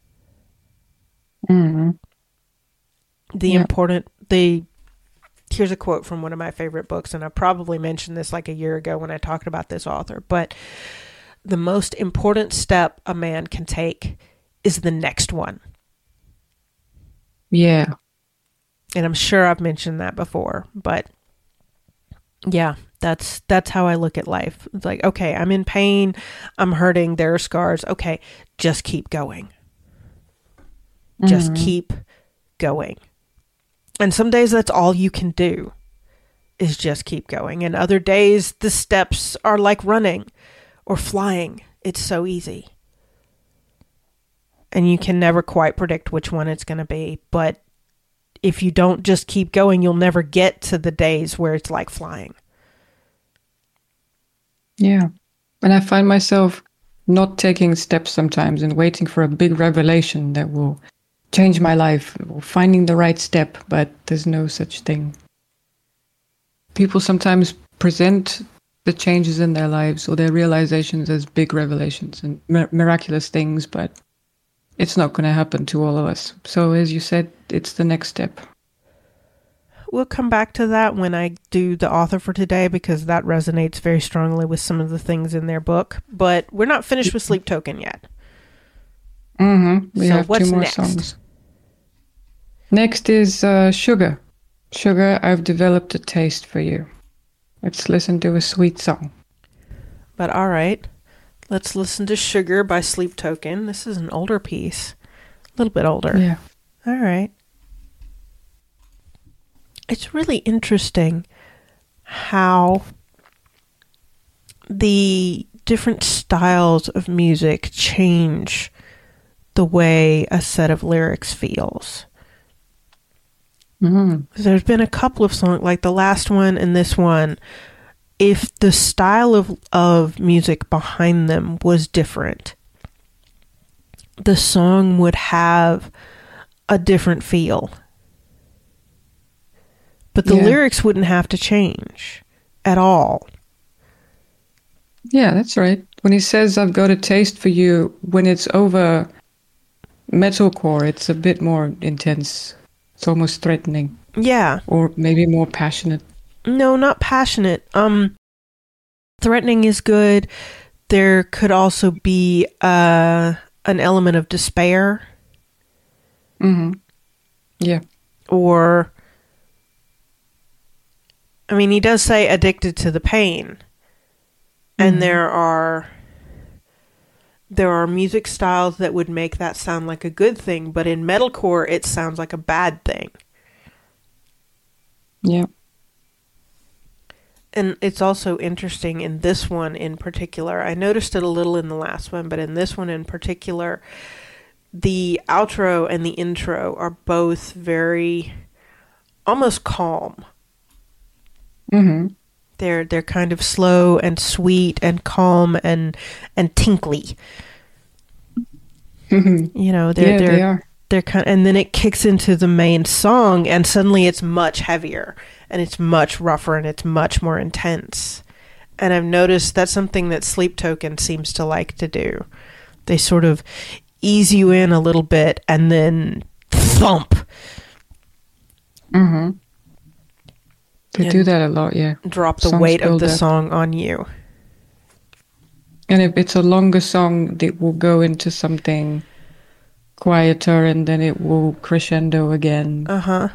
Mm-hmm. The yeah. important, the, here's a quote from one of my favorite books, and I probably mentioned this like a year ago when I talked about this author, but the most important step a man can take is the next one. Yeah. And I'm sure I've mentioned that before, but yeah. That's that's how I look at life. It's like, okay, I'm in pain. I'm hurting. There are scars. Okay, just keep going. Just mm-hmm. keep going. And some days that's all you can do is just keep going. And other days the steps are like running or flying. It's so easy. And you can never quite predict which one it's going to be. But if you don't just keep going, you'll never get to the days where it's like flying. Yeah. And I find myself not taking steps sometimes and waiting for a big revelation that will change my life, or finding the right step, but there's no such thing. People sometimes present the changes in their lives or their realizations as big revelations and mir- miraculous things, but it's not going to happen to all of us. So as you said, it's the next step. We'll come back to that when I do the author for today, because that resonates very strongly with some of the things in their book. But we're not finished with Sleep Token yet. Mm-hmm. We so have what's two more next? songs. Next is uh, Sugar. Sugar, I've developed a taste for you. Let's listen to a sweet song. But all right, let's listen to Sugar by Sleep Token. This is an older piece. A little bit older. Yeah. All right. It's really interesting how the different styles of music change the way a set of lyrics feels. Mm-hmm. There's been a couple of songs, like the last one and this one, if the style of, of music behind them was different, the song would have a different feel. But the yeah. lyrics wouldn't have to change at all. Yeah, that's right. When he says, I've got a taste for you, when it's over metalcore, it's a bit more intense. It's almost threatening. Yeah. Or maybe more passionate. No, not passionate. Um, threatening is good. There could also be uh, an element of despair. Mm-hmm. Yeah. Or, I mean, he does say addicted to the pain. And mm-hmm. there are there are music styles that would make that sound like a good thing, but in metalcore, it sounds like a bad thing. Yeah. And it's also interesting in this one in particular. I noticed it a little in the last one, but in this one in particular, the outro and the intro are both very almost calm. Mm-hmm. They're they're kind of slow and sweet and calm and and tinkly. Mm-hmm. You know, they're yeah, they're they are. They're kind of, and then it kicks into the main song, and suddenly it's much heavier and it's much rougher and it's much more intense. And I've noticed that's something that Sleep Token seems to like to do. They sort of ease you in a little bit and then thump. Mm-hmm. They do that a lot, yeah. Drop the Songs weight of the up. song on you. And if it's a longer song, it will go into something quieter and then it will crescendo again. Uh-huh.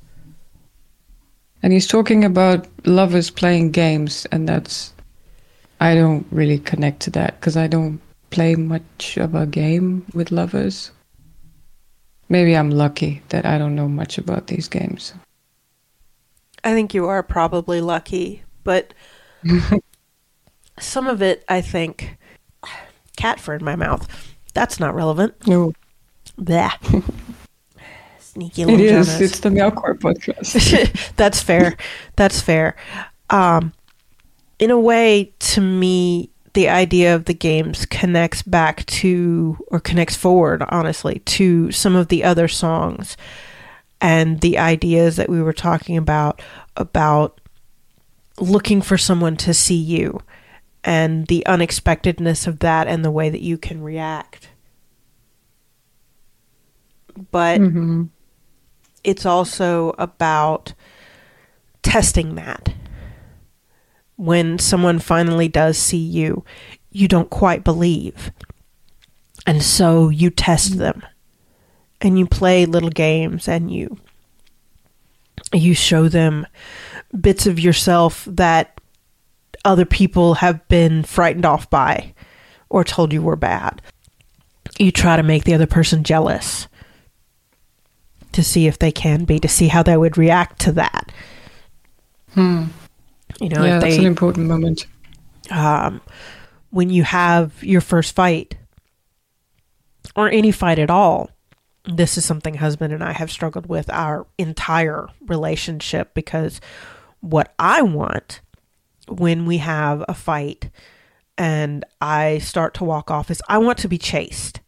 And he's talking about lovers playing games, and that's... I don't really connect to that because I don't play much of a game with lovers. Maybe I'm lucky that I don't know much about these games. I think you are probably lucky, but some of it, I think... Cat fur in my mouth. That's not relevant. No. Blah. Sneaky little It is. Jonas. It's the Meowcore podcast. That's fair. That's fair. Um, in a way, to me, the idea of the games connects back to, or connects forward, honestly, to some of the other songs and the ideas that we were talking about, about looking for someone to see you and the unexpectedness of that and the way that you can react. But mm-hmm. it's also about testing that. When someone finally does see you, you don't quite believe. And so you test them. And you play little games and you you show them bits of yourself that other people have been frightened off by or told you were bad. You try to make the other person jealous. To see if they can be, to see how they would react to that. Hmm. You know, yeah, if that's they, an important moment. Um, when you have your first fight, or any fight at all, this is something husband and I have struggled with our entire relationship, because what I want when we have a fight and I start to walk off is I want to be chased.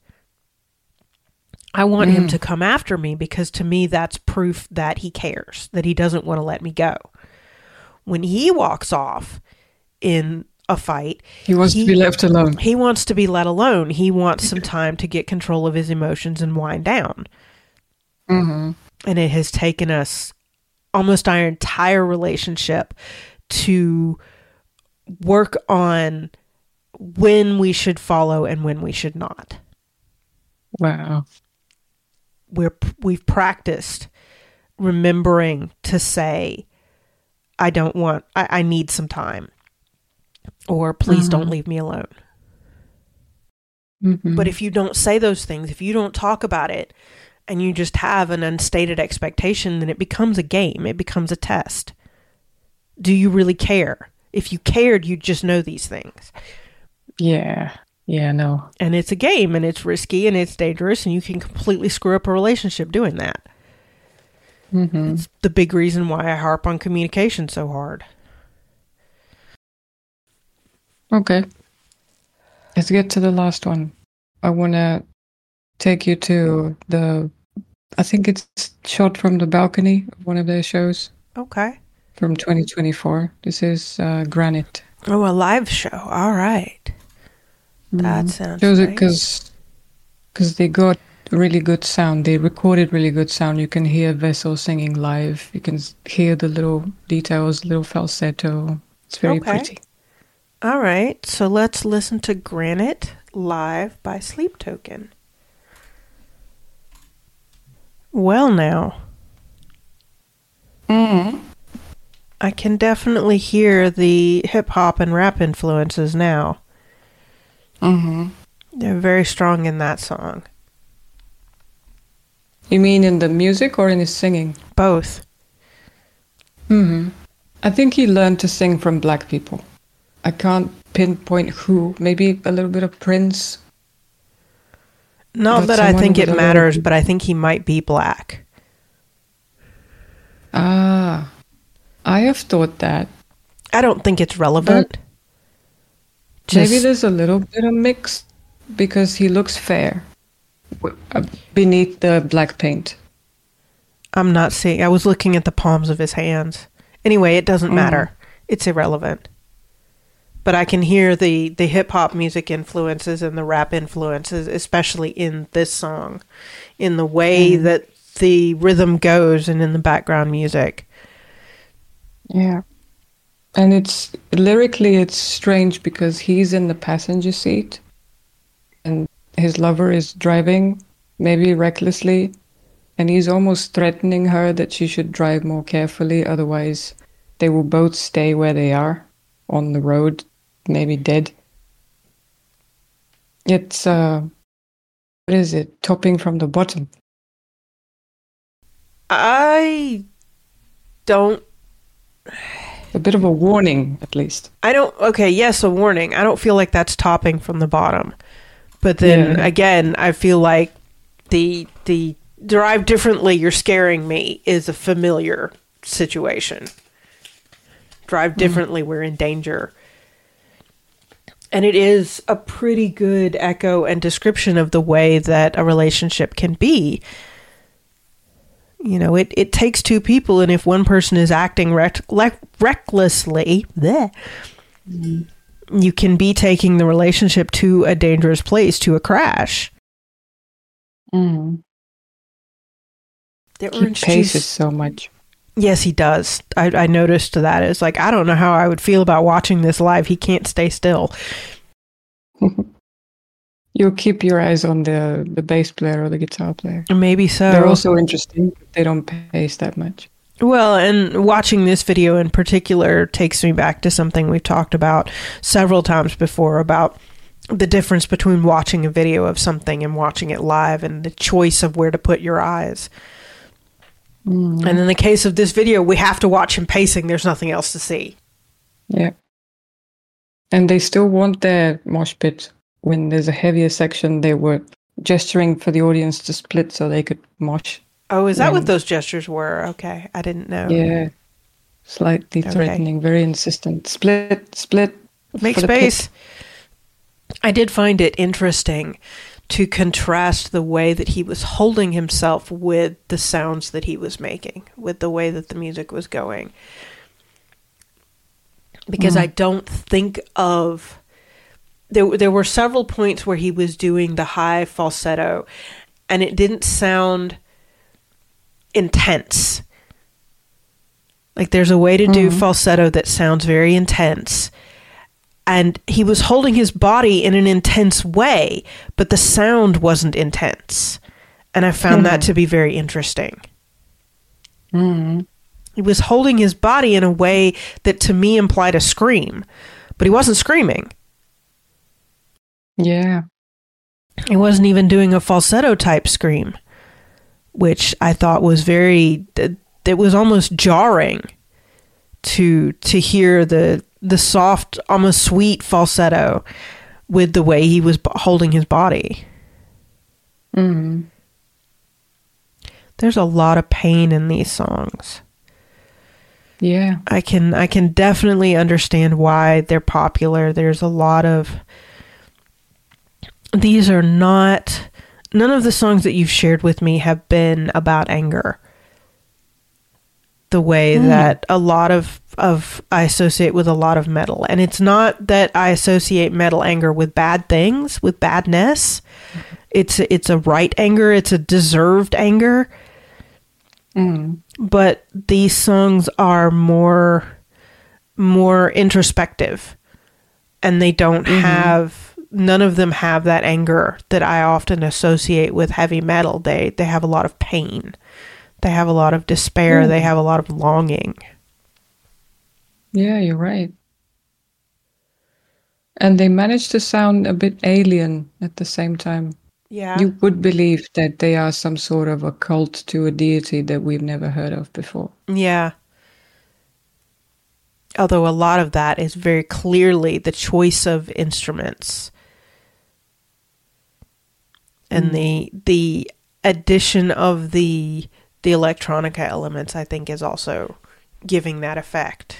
I want mm. him to come after me, because to me that's proof that he cares, that he doesn't want to let me go. When he walks off in a fight, he wants he, to be left alone. He wants to be let alone. He wants some time to get control of his emotions and wind down. Mm-hmm. And it has taken us almost our entire relationship to work on when we should follow and when we should not. Wow. We're, we've practiced remembering to say, I don't want, I, I need some time. Or please mm-hmm. don't leave me alone. Mm-hmm. But if you don't say those things, if you don't talk about it, and you just have an unstated expectation, then it becomes a game. It becomes a test. Do you really care? If you cared, you'd just know these things. Yeah. Yeah, no. And it's a game, and it's risky, and it's dangerous, and you can completely screw up a relationship doing that. Mm-hmm. It's the big reason why I harp on communication so hard. Okay. Let's get to the last one. I want to take you to the, I think it's shot from the balcony of one of their shows. Okay. From twenty twenty-four. This is uh, Granite. Oh, a live show. All right. That sounds Shows it nice. because because they got really good sound. They recorded really good sound. You can hear Vessel singing live. You can s- hear the little details, little falsetto. It's very Okay. pretty. All right. So let's listen to Granite live by Sleep Token. Well, now. Mm. I can definitely hear the hip hop and rap influences now. Mm-hmm. They're very strong in that song. You mean in the music or in his singing? Both. Mm-hmm. I think he learned to sing from black people. I can't pinpoint who. Maybe a little bit of Prince. Not But that I someone think with it a matters, little- but I think he might be black. Ah, I have thought that. I don't think it's relevant. Maybe Just, there's a little bit of mix because he looks fair w- uh, beneath the black paint. I'm not seeing. I was looking at the palms of his hands. Anyway, it doesn't Mm. matter. It's irrelevant. But I can hear the, the hip hop music influences and the rap influences, especially in this song, in the way Mm. that the rhythm goes and in the background music. Yeah. And it's lyrically, it's strange because he's in the passenger seat and his lover is driving, maybe recklessly, and he's almost threatening her that she should drive more carefully, otherwise, they will both stay where they are on the road, maybe dead. It's, uh, what is it? Topping from the bottom. I don't A bit of a warning, at least. I don't okay, yes, a warning. I don't feel like that's topping from the bottom. But then Yeah. again, I feel like the the drive differently, you're scaring me is a familiar situation. Drive differently, we're in danger. And it is a pretty good echo and description of the way that a relationship can be. You know, it, it takes two people, and if one person is acting rec- le- recklessly, bleh, you can be taking the relationship to a dangerous place, to a crash. Mm. The He orange paces juice. so much. Yes, he does. I, I noticed that. It's like, I don't know how I would feel about watching this live. He can't stay still. You keep your eyes on the, the bass player or the guitar player. Maybe so. They're also interesting, but they don't pace that much. Well, and watching this video in particular takes me back to something we've talked about several times before about the difference between watching a video of something and watching it live and the choice of where to put your eyes. Mm. And in the case of this video, we have to watch him pacing. There's nothing else to see. Yeah. And they still want their mosh pit. When there's a heavier section, they were gesturing for the audience to split so they could mosh. Oh, is that When- what those gestures were? Okay, I didn't know. Yeah. Slightly Okay. threatening, very insistent. Split, split. Make for the space. pit. I did find it interesting to contrast the way that he was holding himself with the sounds that he was making, with the way that the music was going. Because Mm. I don't think of... There, there were several points where he was doing the high falsetto, and it didn't sound intense. Like there's a way to do Mhm. falsetto that sounds very intense. And he was holding his body in an intense way, but the sound wasn't intense. And I found that Mhm. to be very interesting. Mm. He was holding his body in a way that to me implied a scream, but he wasn't screaming. Yeah. He wasn't even doing a falsetto type scream, which I thought was very, it was almost jarring to to hear the the soft, almost sweet falsetto with the way he was b- holding his body. Mm. There's a lot of pain in these songs. Yeah. I can I can definitely understand why they're popular. There's a lot of these are not none of the songs that you've shared with me have been about anger. the way Mm. that a lot of of I associate with a lot of metal. And it's not that I associate metal anger with bad things, with badness. It's it's a right anger, it's a deserved anger. Mm. But these songs are more more introspective, and they don't Mhm. have none of them have that anger that I often associate with heavy metal. They they have a lot of pain. They have a lot of despair. Yeah. They have a lot of longing. Yeah, you're right. And they manage to sound a bit alien at the same time. Yeah. You would believe that they are some sort of a cult to a deity that we've never heard of before. Yeah. Although a lot of that is very clearly the choice of instruments and Mm. the the addition of the the electronica elements, I think, is also giving that effect.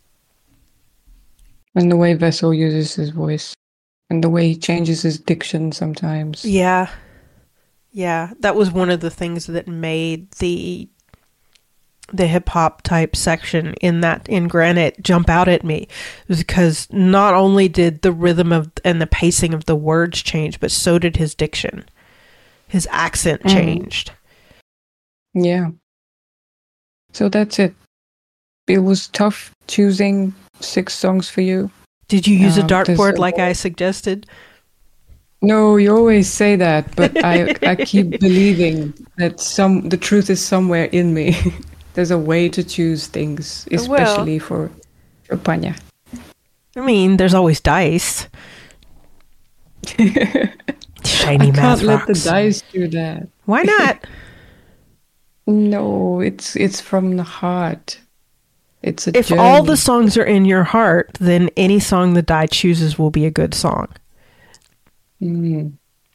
And the way Vessel uses his voice. And the way he changes his diction sometimes. Yeah. Yeah. That was one of the things that made the the hip hop type section in that in Granite jump out at me. It was because not only did the rhythm of and the pacing of the words change, but so did his diction. His accent Mhm. changed. Yeah. So that's it. It was tough choosing six songs for you. Did you use a Um, there's dartboard a- like I suggested? No, you always say that, but I I keep believing that some the truth is somewhere in me. There's a way to choose things, Well- especially for for Panya. I mean, there's always dice. Shiny I math can't let the rocks. dice do that. Why not? No, it's it's from the heart. It's a If all the journey. songs are in your heart, then any song the die chooses will be a good song. Mm.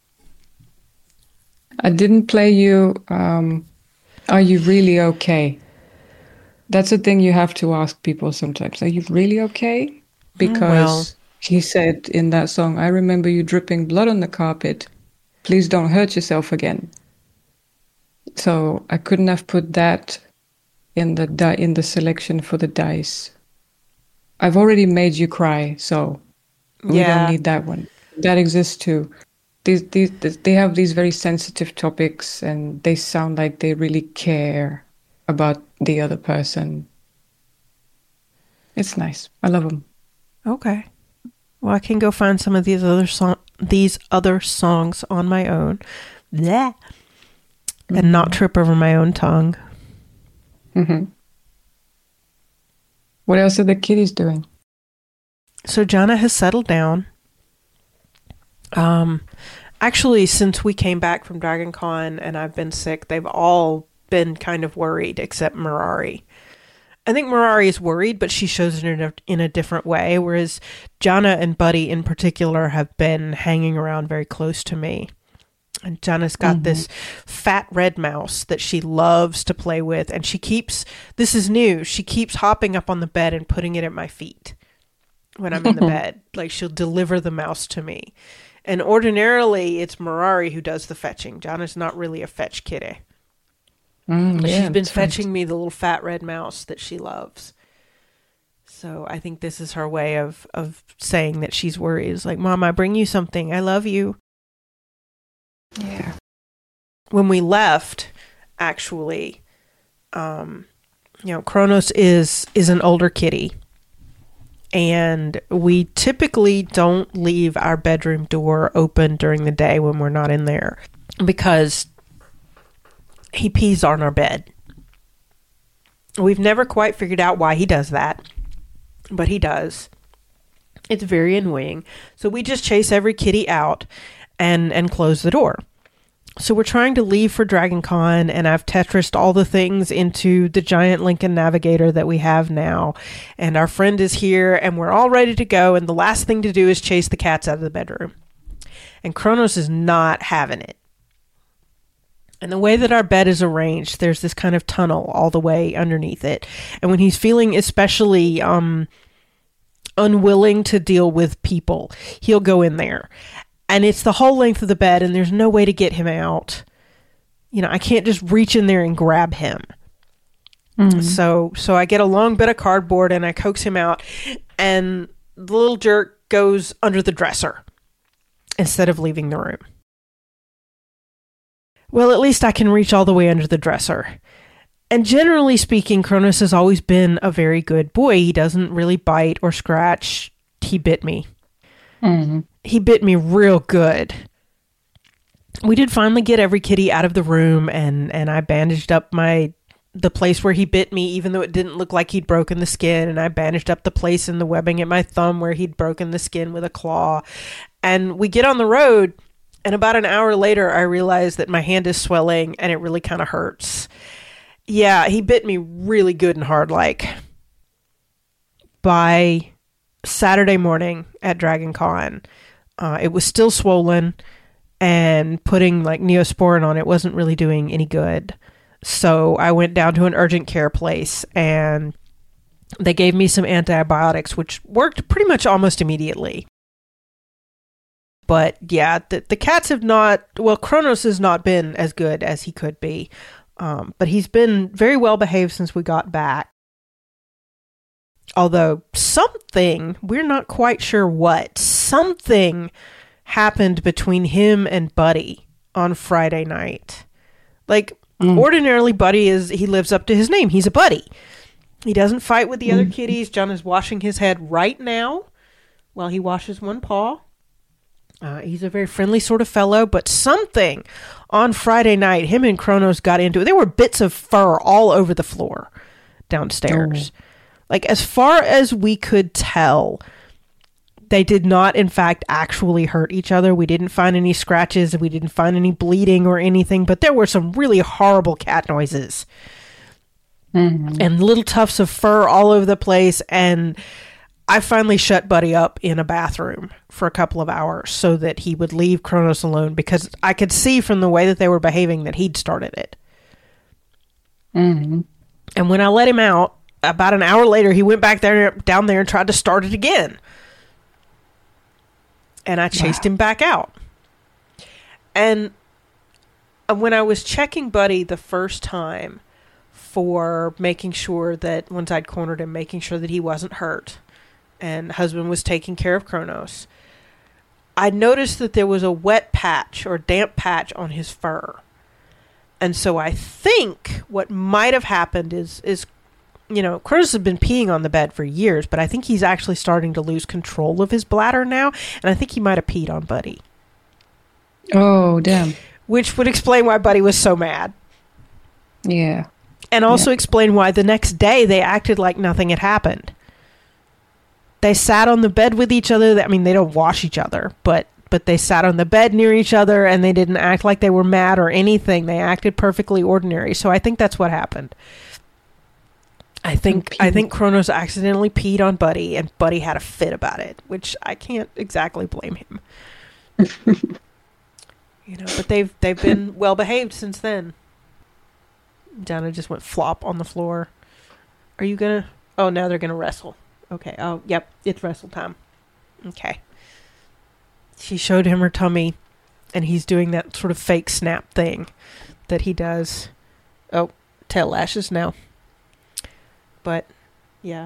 I didn't play you. Um, are you really okay? That's a thing you have to ask people sometimes. Are you really okay? Because well. he said in that song, I remember you dripping blood on the carpet. Please don't hurt yourself again. So I couldn't have put that in the di- in the selection for the dice. I've already made you cry, so we Yeah. don't need that one. That exists too. These, these, they have these very sensitive topics, and they sound like they really care about the other person. It's nice. I love them. Okay. Well, I can go find some of these other song these other songs on my own. Blah. And not trip over my own tongue. Mm-hmm. What else are the kiddies doing? So Jana has settled down. Um, actually, since we came back from Dragon Con and I've been sick, they've all been kind of worried, except Mirari. I think Mirari is worried, but she shows it in a, in a different way, whereas Jana and Buddy in particular have been hanging around very close to me. And Jana's got Mhm. this fat red mouse that she loves to play with, and she keeps, this is new, she keeps hopping up on the bed and putting it at my feet when I'm in the bed. Like, she'll deliver the mouse to me. And ordinarily, it's Mirari who does the fetching. Jana's not really a fetch kitty. Mm, But yeah, she's been that's right. fetching me the little fat red mouse that she loves. So I think this is her way of, of saying that she's worried. It's like, Mom, I bring you something. I love you. Yeah. When we left, actually, um, you know, Kronos is is an older kitty. And we typically don't leave our bedroom door open during the day when we're not in there because he pees on our bed. We've never quite figured out why he does that, but he does. It's very annoying. So we just chase every kitty out and, and close the door. So we're trying to leave for Dragon Con, and I've Tetrised all the things into the giant Lincoln Navigator that we have now. And our friend is here, and we're all ready to go, and the last thing to do is chase the cats out of the bedroom. And Kronos is not having it. And the way that our bed is arranged, there's this kind of tunnel all the way underneath it. And when he's feeling especially um, unwilling to deal with people, he'll go in there. And it's the whole length of the bed, and there's no way to get him out. You know, I can't just reach in there and grab him. Mm. So, so I get a long bit of cardboard and I coax him out, and the little jerk goes under the dresser instead of leaving the room. Well, at least I can reach all the way under the dresser. And generally speaking, Kronos has always been a very good boy. He doesn't really bite or scratch. He bit me. Mm. He bit me real good. We did finally get every kitty out of the room, and, and I bandaged up my the place where he bit me, even though it didn't look like he'd broken the skin, and I bandaged up the place in the webbing at my thumb where he'd broken the skin with a claw. And we get on the road, and about an hour later, I realized that my hand is swelling, and it really kind of hurts. Yeah, he bit me really good and hard, like. By Saturday morning at Dragon Con, uh, it was still swollen, and putting like Neosporin on it wasn't really doing any good. So I went down to an urgent care place, and they gave me some antibiotics, which worked pretty much almost immediately. But yeah, the, the cats have not, well, Kronos has not been as good as he could be. Um, but he's been very well behaved since we got back. Although something, we're not quite sure what, something happened between him and Buddy on Friday night. Like, mm. ordinarily Buddy is, he lives up to his name. He's a buddy. He doesn't fight with the mm. other kitties. John is washing his head right now while he washes one paw. Uh, he's a very friendly sort of fellow, but something on Friday night, him and Kronos got into it. There were bits of fur all over the floor downstairs. Oh. Like, as far as we could tell, they did not, in fact, actually hurt each other. We didn't find any scratches. We didn't find any bleeding or anything, but there were some really horrible cat noises. Mm-hmm. And little tufts of fur all over the place, and I finally shut Buddy up in a bathroom for a couple of hours so that he would leave Kronos alone, because I could see from the way that they were behaving that he'd started it. Mm-hmm. And when I let him out, about an hour later, he went back there, down there and tried to start it again. And I chased wow. him back out. And when I was checking Buddy the first time for making sure that, once I'd cornered him, making sure that he wasn't hurt, and husband was taking care of Kronos, I noticed that there was a wet patch or damp patch on his fur. And so I think what might have happened is, is, you know, Kronos has been peeing on the bed for years, but I think he's actually starting to lose control of his bladder now, and I think he might have peed on Buddy. Oh, damn. Which would explain why Buddy was so mad. Yeah. And also yeah. explain why the next day they acted like nothing had happened. They sat on the bed with each other. I mean, they don't wash each other, but but they sat on the bed near each other, and they didn't act like they were mad or anything. They acted perfectly ordinary. So I think that's what happened. I think I think Kronos accidentally peed on Buddy, and Buddy had a fit about it, which I can't exactly blame him. You know, but they've they've been well behaved since then. Donna just went flop on the floor. Are you gonna? Oh, now they're gonna wrestle. Okay. Oh, yep. It's wrestle time. Okay. She showed him her tummy, and he's doing that sort of fake snap thing that he does. Oh, tail lashes now. But, yeah.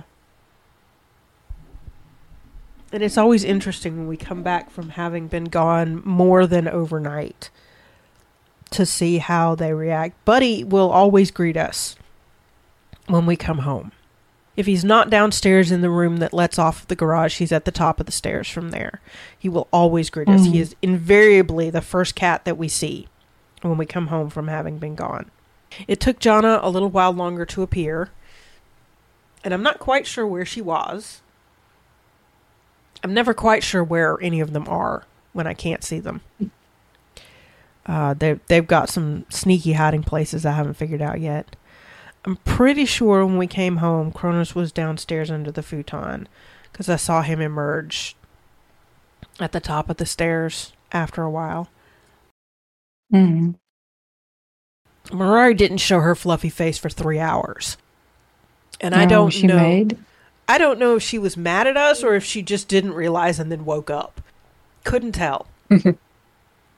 And it's always interesting when we come back from having been gone more than overnight to see how they react. Buddy will always greet us when we come home. If he's not downstairs in the room that lets off the garage, he's at the top of the stairs from there. He will always greet us. Mm. He is invariably the first cat that we see when we come home from having been gone. It took Jana a little while longer to appear, and I'm not quite sure where she was. I'm never quite sure where any of them are when I can't see them. Uh, they, they've got some sneaky hiding places I haven't figured out yet. I'm pretty sure when we came home, Kronos was downstairs under the futon, because I saw him emerge at the top of the stairs after a while. Mm-hmm. Mirari didn't show her fluffy face for three hours. And no, I don't she know. Made? I don't know if she was mad at us or if she just didn't realize and then woke up. Couldn't tell.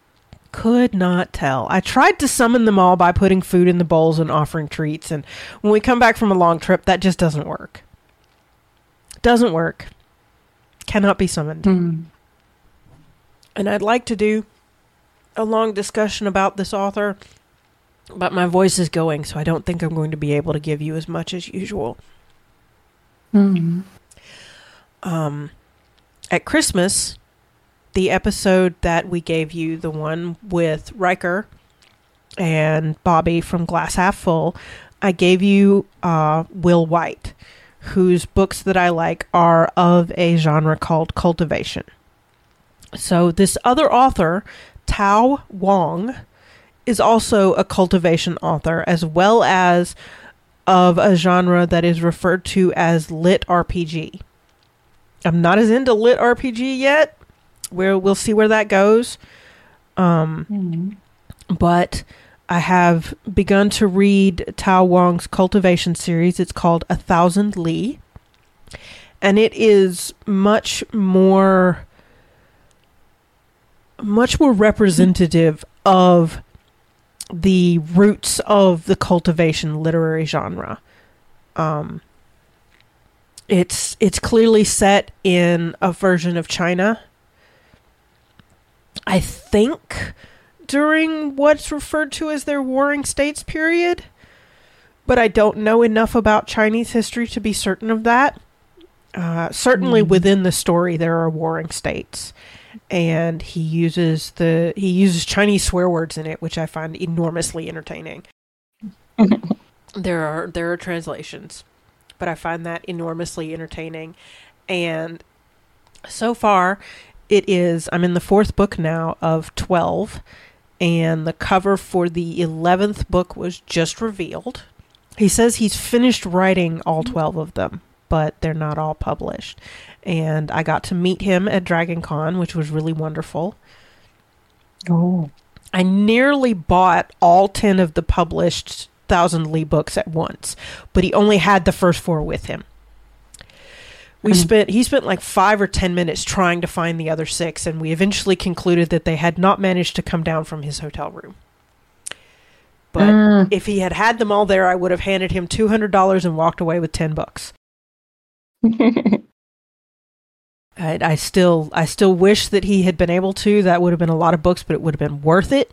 Could not tell. I tried to summon them all by putting food in the bowls and offering treats, and when we come back from a long trip, that just doesn't work. Doesn't work. Cannot be summoned. Mm. And I'd like to do a long discussion about this author, but my voice is going, so I don't think I'm going to be able to give you as much as usual. Mm. Um, at Christmas, the episode that we gave you, the one with Riker and Bobby from Glass Half Full, I gave you uh, Will White, whose books that I like are of a genre called cultivation. So this other author, Tao Wong, is also a cultivation author, as well as of a genre that is referred to as lit R P G. I'm not as into lit R P G yet. Where we'll see where that goes. Um, mm-hmm. But I have begun to read Tao Wong's cultivation series. It's called A Thousand Li. And it is much more, much more representative of the roots of the cultivation literary genre. Um, it's, it's clearly set in a version of China. I think during what's referred to as their Warring States period, but I don't know enough about Chinese history to be certain of that. Uh, certainly mm. within the story there are warring states, and he uses the he uses Chinese swear words in it, which I find enormously entertaining. there are there are translations, but I find that enormously entertaining, and so far. It is, I'm in the fourth book now of twelve, and the cover for the eleventh book was just revealed. He says he's finished writing all twelve of them, but they're not all published. And I got to meet him at Dragon Con, which was really wonderful. Oh. I nearly bought all ten of the published Thousand Li books at once, but he only had the first four with him. We mm-hmm. spent, he spent like five or ten minutes trying to find the other six, and we eventually concluded that they had not managed to come down from his hotel room. But mm. if he had had them all there, I would have handed him two hundred dollars and walked away with ten bucks. I, I still, I still wish that he had been able to. That would have been a lot of books, but it would have been worth it.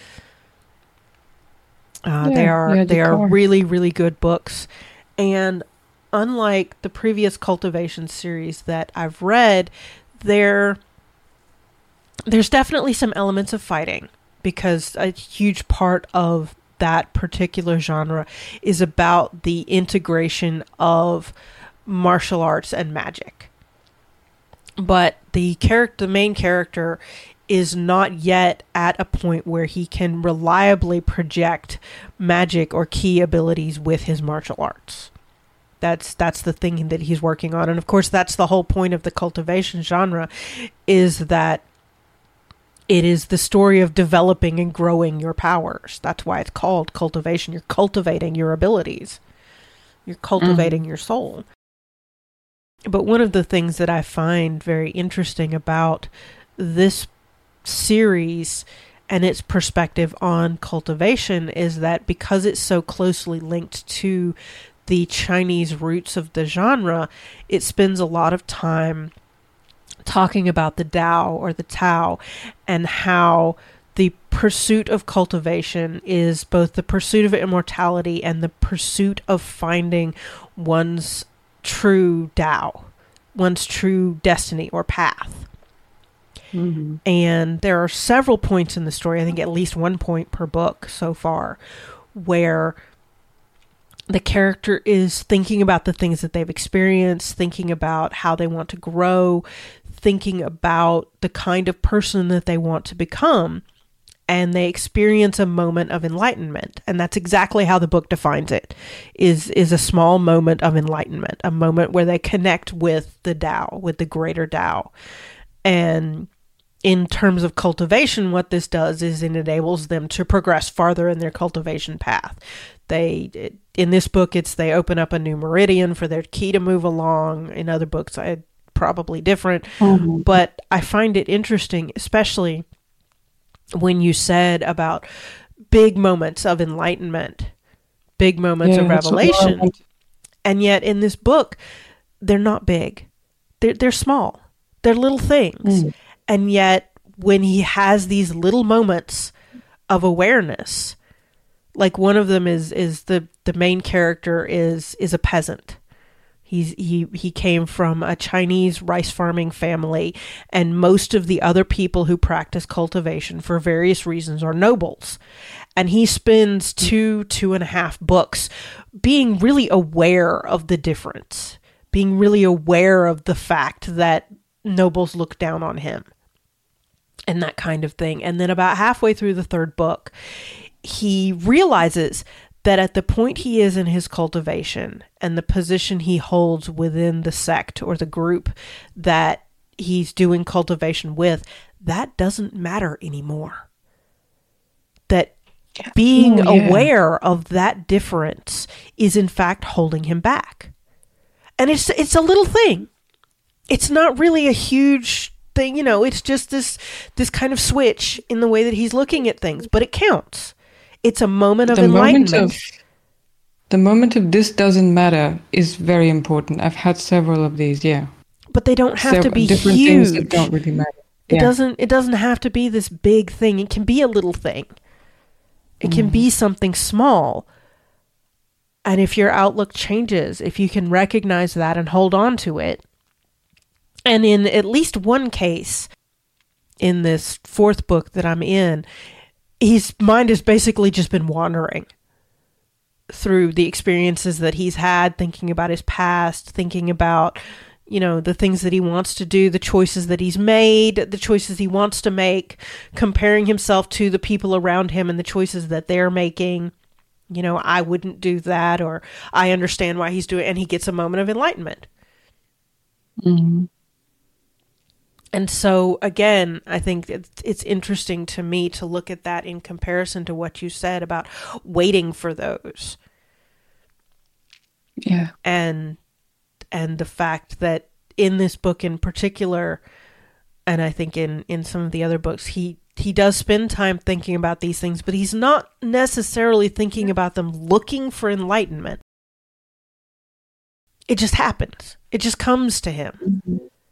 Uh, yeah, they are, yeah, they are really, really good books. And unlike the previous cultivation series that I've read, there there's definitely some elements of fighting, because a huge part of that particular genre is about the integration of martial arts and magic. But the character, the main character, is not yet at a point where he can reliably project magic or key abilities with his martial arts. That's that's the thing that he's working on. And of course, that's the whole point of the cultivation genre, is that it is the story of developing and growing your powers. That's why it's called cultivation. You're cultivating your abilities. You're cultivating mm. your soul. But one of the things that I find very interesting about this series and its perspective on cultivation is that because it's so closely linked to the Chinese roots of the genre, it spends a lot of time talking about the Tao or the Tao, and how the pursuit of cultivation is both the pursuit of immortality and the pursuit of finding one's true Tao, one's true destiny or path. Mm-hmm. And there are several points in the story, I think at least one point per book so far, where the character is thinking about the things that they've experienced, thinking about how they want to grow, thinking about the kind of person that they want to become, and they experience a moment of enlightenment. And that's exactly how the book defines it, is, is a small moment of enlightenment, a moment where they connect with the Tao, with the greater Tao. And in terms of cultivation, what this does is it enables them to progress farther in their cultivation path. They, in this book, it's they open up a new meridian for their ki to move along. In other books, I probably different, mm-hmm. but I find it interesting, especially when you said about big moments of enlightenment, big moments Yeah, of that's what I revelation. want. And yet in this book, they're not big. They're, they're small. They're little things. Mm. And yet when he has these little moments of awareness, like one of them is, is the, the main character is, is a peasant. He's, he, he came from a Chinese rice farming family, and most of the other people who practice cultivation for various reasons are nobles. And he spends two, two and a half books being really aware of the difference, being really aware of the fact that nobles look down on him and that kind of thing. And then about halfway through the third book, he realizes that at the point he is in his cultivation and the position he holds within the sect or the group that he's doing cultivation with, that doesn't matter anymore. That being Oh, yeah. aware of that difference is in fact holding him back. And it's it's a little thing. It's not really a huge thing, you know, it's just this this kind of switch in the way that he's looking at things, but it counts. It's a moment of The enlightenment. moment of the moment of this doesn't matter is very important. I've had several of these, yeah. But they don't have to Several be different huge. things that don't really matter. It Yeah. doesn't it doesn't have to be this big thing. It can be a little thing. It can be something small. And if your outlook changes, if you can recognize that and hold on to it, and in at least one case in this fourth book that I'm in, his mind has basically just been wandering through the experiences that he's had, thinking about his past, thinking about, you know, the things that he wants to do, the choices that he's made, the choices he wants to make, comparing himself to the people around him and the choices that they're making. You know, I wouldn't do that, or I understand why he's doing it, and he gets a moment of enlightenment. Mm-hmm. And so, again, I think it's, it's interesting to me to look at that in comparison to what you said about waiting for those. Yeah. And and the fact that in this book in particular, and I think in, in some of the other books, he, he does spend time thinking about these things, but he's not necessarily thinking about them looking for enlightenment. It just happens. It just comes to him. Mm-hmm.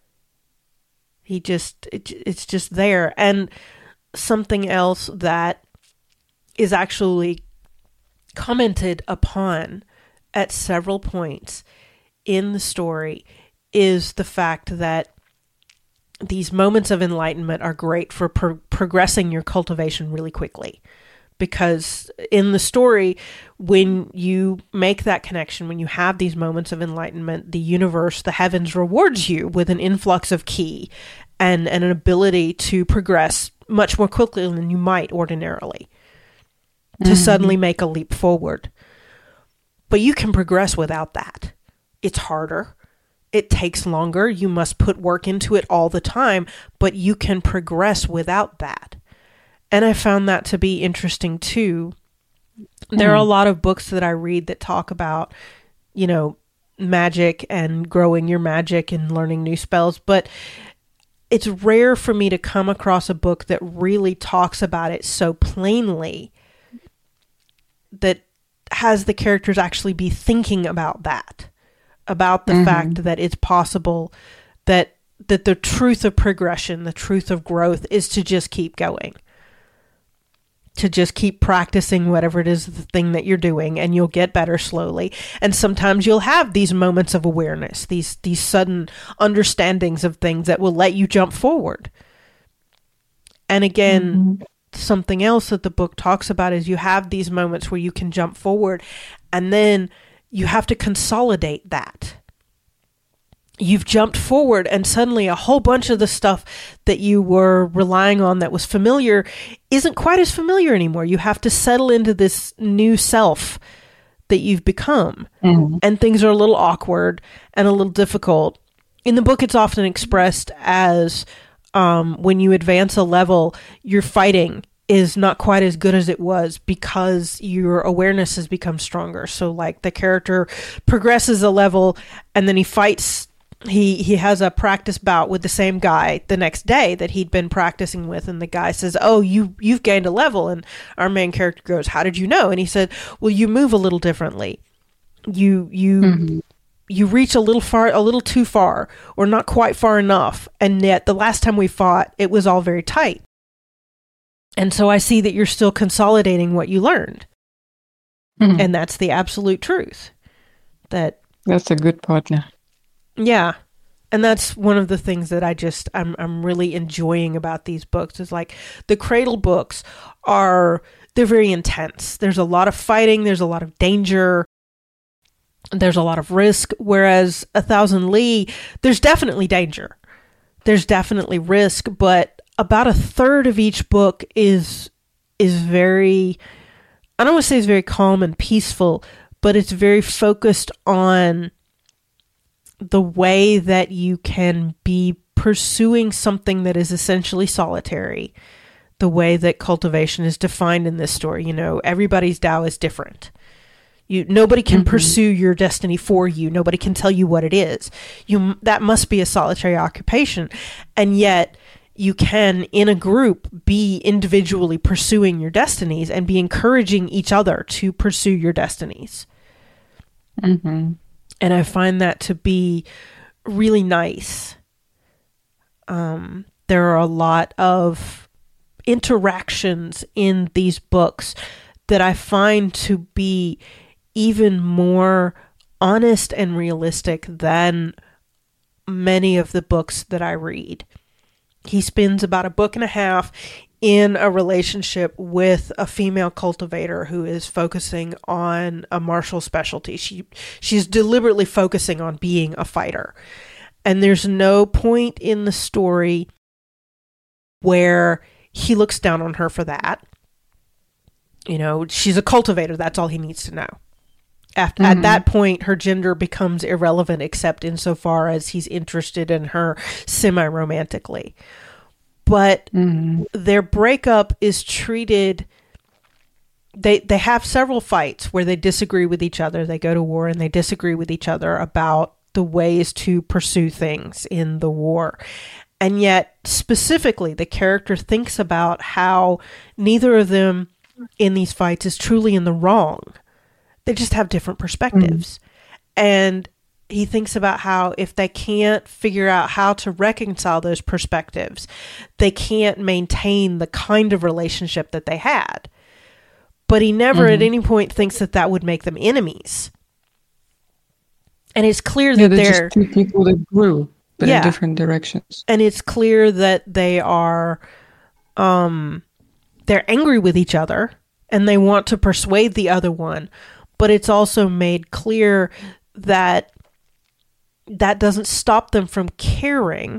He just, it, it's just there. And something else that is actually commented upon at several points in the story is the fact that these moments of enlightenment are great for pro- progressing your cultivation really quickly. Because in the story, when you make that connection, when you have these moments of enlightenment, the universe, the heavens rewards you with an influx of ki and, and an ability to progress much more quickly than you might ordinarily, to mm-hmm. suddenly make a leap forward. But you can progress without that. It's harder. It takes longer. You must put work into it all the time, but you can progress without that. And I found that to be interesting too. There are a lot of books that I read that talk about, you know, magic and growing your magic and learning new spells, but it's rare for me to come across a book that really talks about it so plainly, that has the characters actually be thinking about that, about the mm-hmm. fact that it's possible that that the truth of progression, the truth of growth is to just keep going. To just keep practicing whatever it is, the thing that you're doing, and you'll get better slowly. And sometimes you'll have these moments of awareness, these these sudden understandings of things that will let you jump forward. And again, mm-hmm. something else that the book talks about is you have these moments where you can jump forward, and then you have to consolidate that. You've jumped forward, and suddenly a whole bunch of the stuff that you were relying on that was familiar isn't quite as familiar anymore. You have to settle into this new self that you've become. Mm-hmm. And things are a little awkward and a little difficult. In the book, it's often expressed as um, when you advance a level, your fighting is not quite as good as it was because your awareness has become stronger. So like the character progresses a level and then he fights he he has a practice bout with the same guy the next day that he'd been practicing with, and the guy says, "Oh, you you've gained a level." And our main character goes, "How did you know?" And he said, "Well, you move a little differently. You you mm-hmm. you reach a little far, a little too far, or not quite far enough. And yet the last time we fought, it was all very tight. And so I see that you're still consolidating what you learned." Mm-hmm. And that's the absolute truth. That that's a good partner. Yeah. And that's one of the things that I just, I'm I'm really enjoying about these books is like the Cradle books are, they're very intense. There's a lot of fighting. There's a lot of danger. There's a lot of risk. Whereas A Thousand Li, there's definitely danger. There's definitely risk, but about a third of each book is, is very, I don't want to say it's very calm and peaceful, but it's very focused on the way that you can be pursuing something that is essentially solitary, the way that cultivation is defined in this story. You know, everybody's Tao is different. You, nobody can mm-hmm. pursue your destiny for you. Nobody can tell you what it is. You, that must be a solitary occupation. And yet you can, in a group, be individually pursuing your destinies and be encouraging each other to pursue your destinies. Mm-hmm. And I find that to be really nice. Um, there are a lot of interactions in these books that I find to be even more honest and realistic than many of the books that I read. He spends about a book and a half in a relationship with a female cultivator who is focusing on a martial specialty. She she's deliberately focusing on being a fighter. And there's no point in the story where he looks down on her for that. You know, she's a cultivator. That's all he needs to know. After, mm-hmm. At that point, her gender becomes irrelevant except insofar as he's interested in her semi-romantically. But mm-hmm. their breakup is treated, they they have several fights where they disagree with each other. They go to war and they disagree with each other about the ways to pursue things in the war. And yet, specifically, the character thinks about how neither of them in these fights is truly in the wrong. They just have different perspectives. Mm-hmm. And he thinks about how if they can't figure out how to reconcile those perspectives, they can't maintain the kind of relationship that they had. But he never mm-hmm. at any point thinks that that would make them enemies. And it's clear yeah, that they're, they're just two people that grew, but yeah. in different directions. And it's clear that they are, um, they're angry with each other and they want to persuade the other one. But it's also made clear that that doesn't stop them from caring.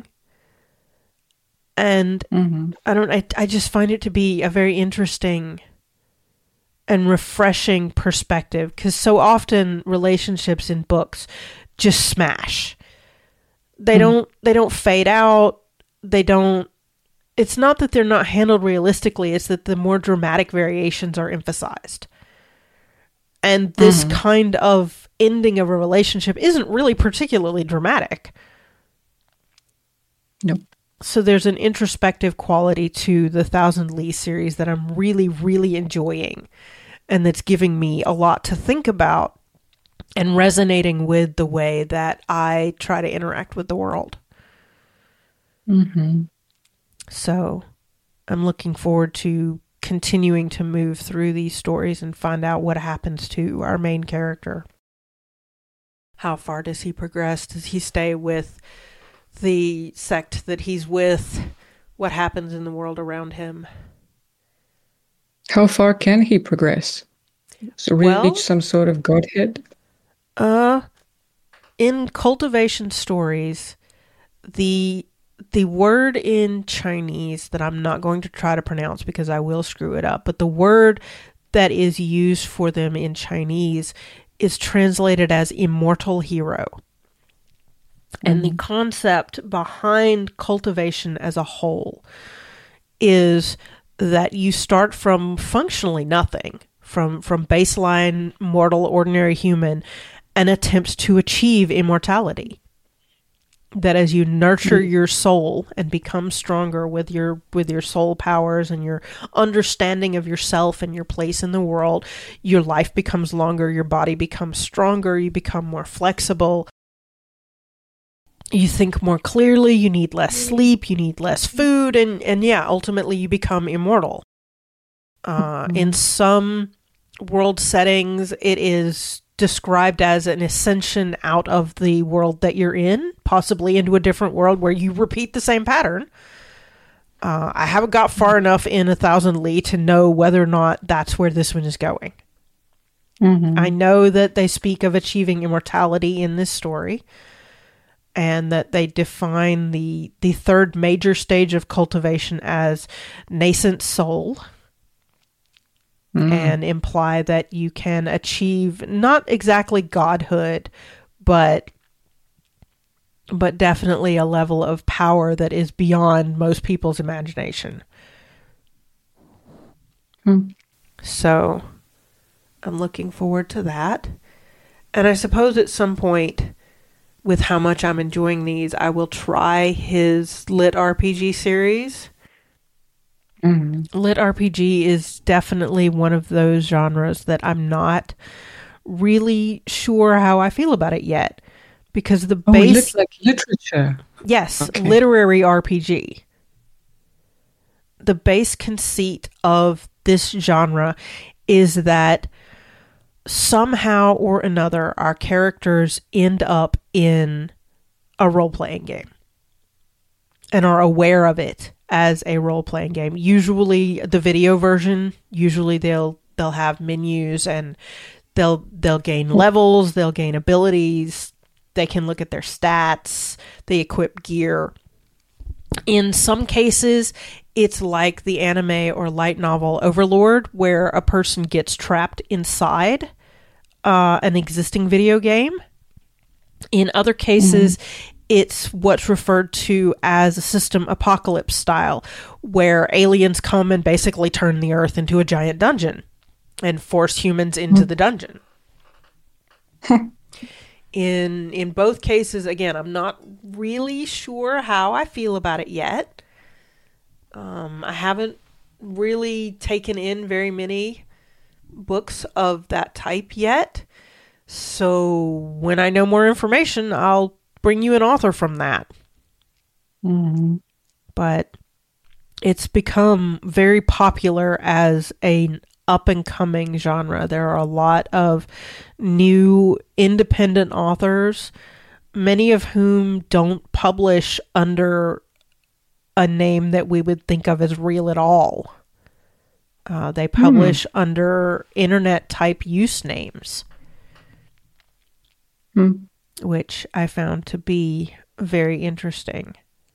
And mm-hmm. I don't, I, I just find it to be a very interesting and refreshing perspective, because so often relationships in books just smash. They mm-hmm. don't, they don't fade out. They don't, it's not that they're not handled realistically. It's that the more dramatic variations are emphasized. And this mm-hmm. kind of ending of a relationship isn't really particularly dramatic. Nope. So there's an introspective quality to the Thousand Li series that I'm really, really enjoying. And that's giving me a lot to think about and resonating with the way that I try to interact with the world. Mm-hmm. So I'm looking forward to continuing to move through these stories and find out what happens to our main character. How far does he progress? Does he stay with the sect that he's with? What happens in the world around him? How far can he progress? So reach well, some sort of godhead? Uh, in cultivation stories, the the word in Chinese that I'm not going to try to pronounce because I will screw it up, but the word that is used for them in Chinese is translated as immortal hero. Mm-hmm. And the concept behind cultivation as a whole is that you start from functionally nothing, from, from baseline mortal, ordinary human, and attempts to achieve immortality. that as you nurture your soul and become stronger with your with your soul powers and your understanding of yourself and your place in the world, your life becomes longer, your body becomes stronger, you become more flexible, you think more clearly, you need less sleep, you need less food, and and yeah, ultimately you become immortal. Uh, mm-hmm. In some world settings, it is described as an ascension out of the world that you're in, possibly into a different world where you repeat the same pattern. Uh, I haven't got far enough in A Thousand Li to know whether or not that's where this one is going. Mm-hmm. I know that they speak of achieving immortality in this story, and that they define the the third major stage of cultivation as nascent soul. Mm. And imply that you can achieve not exactly godhood, but but definitely a level of power that is beyond most people's imagination. Mm. So I'm looking forward to that. And I suppose at some point, with how much I'm enjoying these, I will try his Lit R P G series. Mm-hmm. Lit R P G is definitely one of those genres that I'm not really sure how I feel about it yet, because the oh, base, it looks like literature. Yes, okay. Literary R P G. The base conceit of this genre is that somehow or another our characters end up in a role-playing game and are aware of it as a role-playing game. Usually the video version, usually they'll they'll have menus and they'll they'll gain levels, they'll gain abilities, they can look at their stats, they equip gear. In some cases, it's like the anime or light novel Overlord, where a person gets trapped inside uh, an existing video game. In other cases, mm-hmm. it's what's referred to as a system apocalypse style, where aliens come and basically turn the Earth into a giant dungeon and force humans into the dungeon. in in both cases, again, I'm not really sure how I feel about it yet. Um, I haven't really taken in very many books of that type yet. So when I know more information, I'll bring you an author from that. Mm-hmm. But it's become very popular as an up-and-coming genre. There are a lot of new independent authors, many of whom don't publish under a name that we would think of as real at all. Uh, they publish mm. under internet-type use names. Mm. Which I found to be very interesting.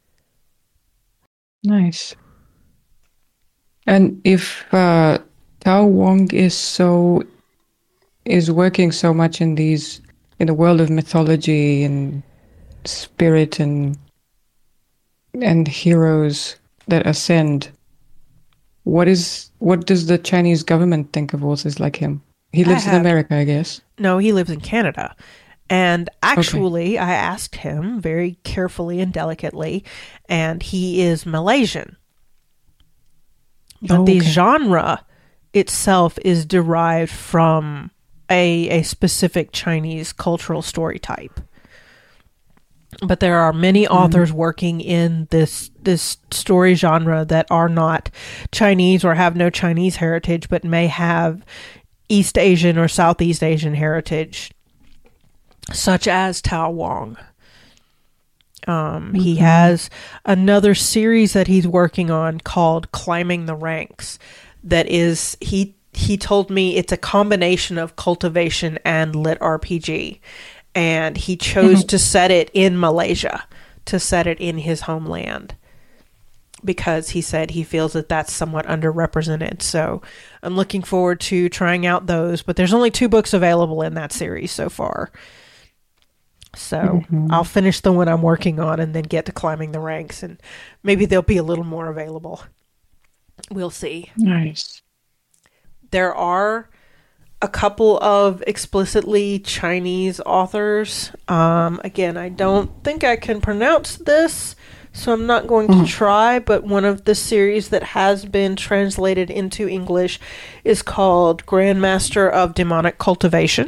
Nice. And if uh, Tao Wong is so is working so much in these in the world of mythology and spirit and and heroes that ascend, what is what does the Chinese government think of authors like him? He lives in America, I guess. No, he lives in Canada. And actually, okay. I asked him very carefully and delicately, and he is Malaysian. But oh, okay. the genre itself is derived from a, a specific Chinese cultural story type. But there are many mm-hmm. authors working in this this story genre that are not Chinese or have no Chinese heritage, but may have East Asian or Southeast Asian heritage, such as Tao Wong. Um, mm-hmm. He has another series that he's working on called Climbing the Ranks. That is, he he told me it's a combination of cultivation and lit R P G. And he chose mm-hmm. to set it in Malaysia, to set it in his homeland, because he said he feels that that's somewhat underrepresented. So I'm looking forward to trying out those, but there's only two books available in that series so far. So mm-hmm. I'll finish the one I'm working on and then get to Climbing the Ranks, and maybe they'll be a little more available. We'll see. Nice. There are a couple of explicitly Chinese authors. Um, again, I don't think I can pronounce this, so I'm not going to Mm. try, but one of the series that has been translated into English is called Grandmaster of Demonic Cultivation.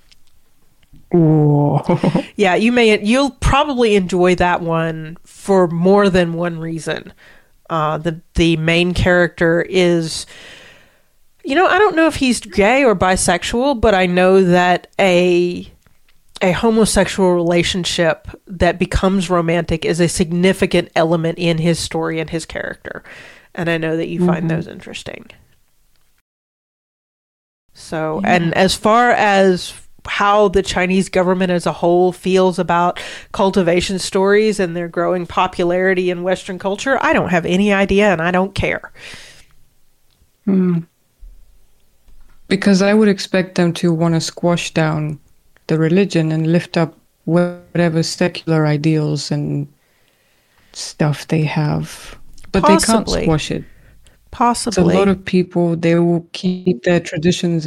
Ooh. Yeah, you may you'll probably enjoy that one for more than one reason. Uh, the the main character is, you know, I don't know if he's gay or bisexual, but I know that a a homosexual relationship that becomes romantic is a significant element in his story and his character. And I know that you find Mhm. those interesting. So, Yeah. and as far as how the Chinese government as a whole feels about cultivation stories and their growing popularity in Western culture, I don't have any idea, and I don't care. Hmm. Because I would expect them to want to squash down the religion and lift up whatever secular ideals and stuff they have. But they can't Possibly. squash it. So a Possibly. lot of people, they will keep their traditions.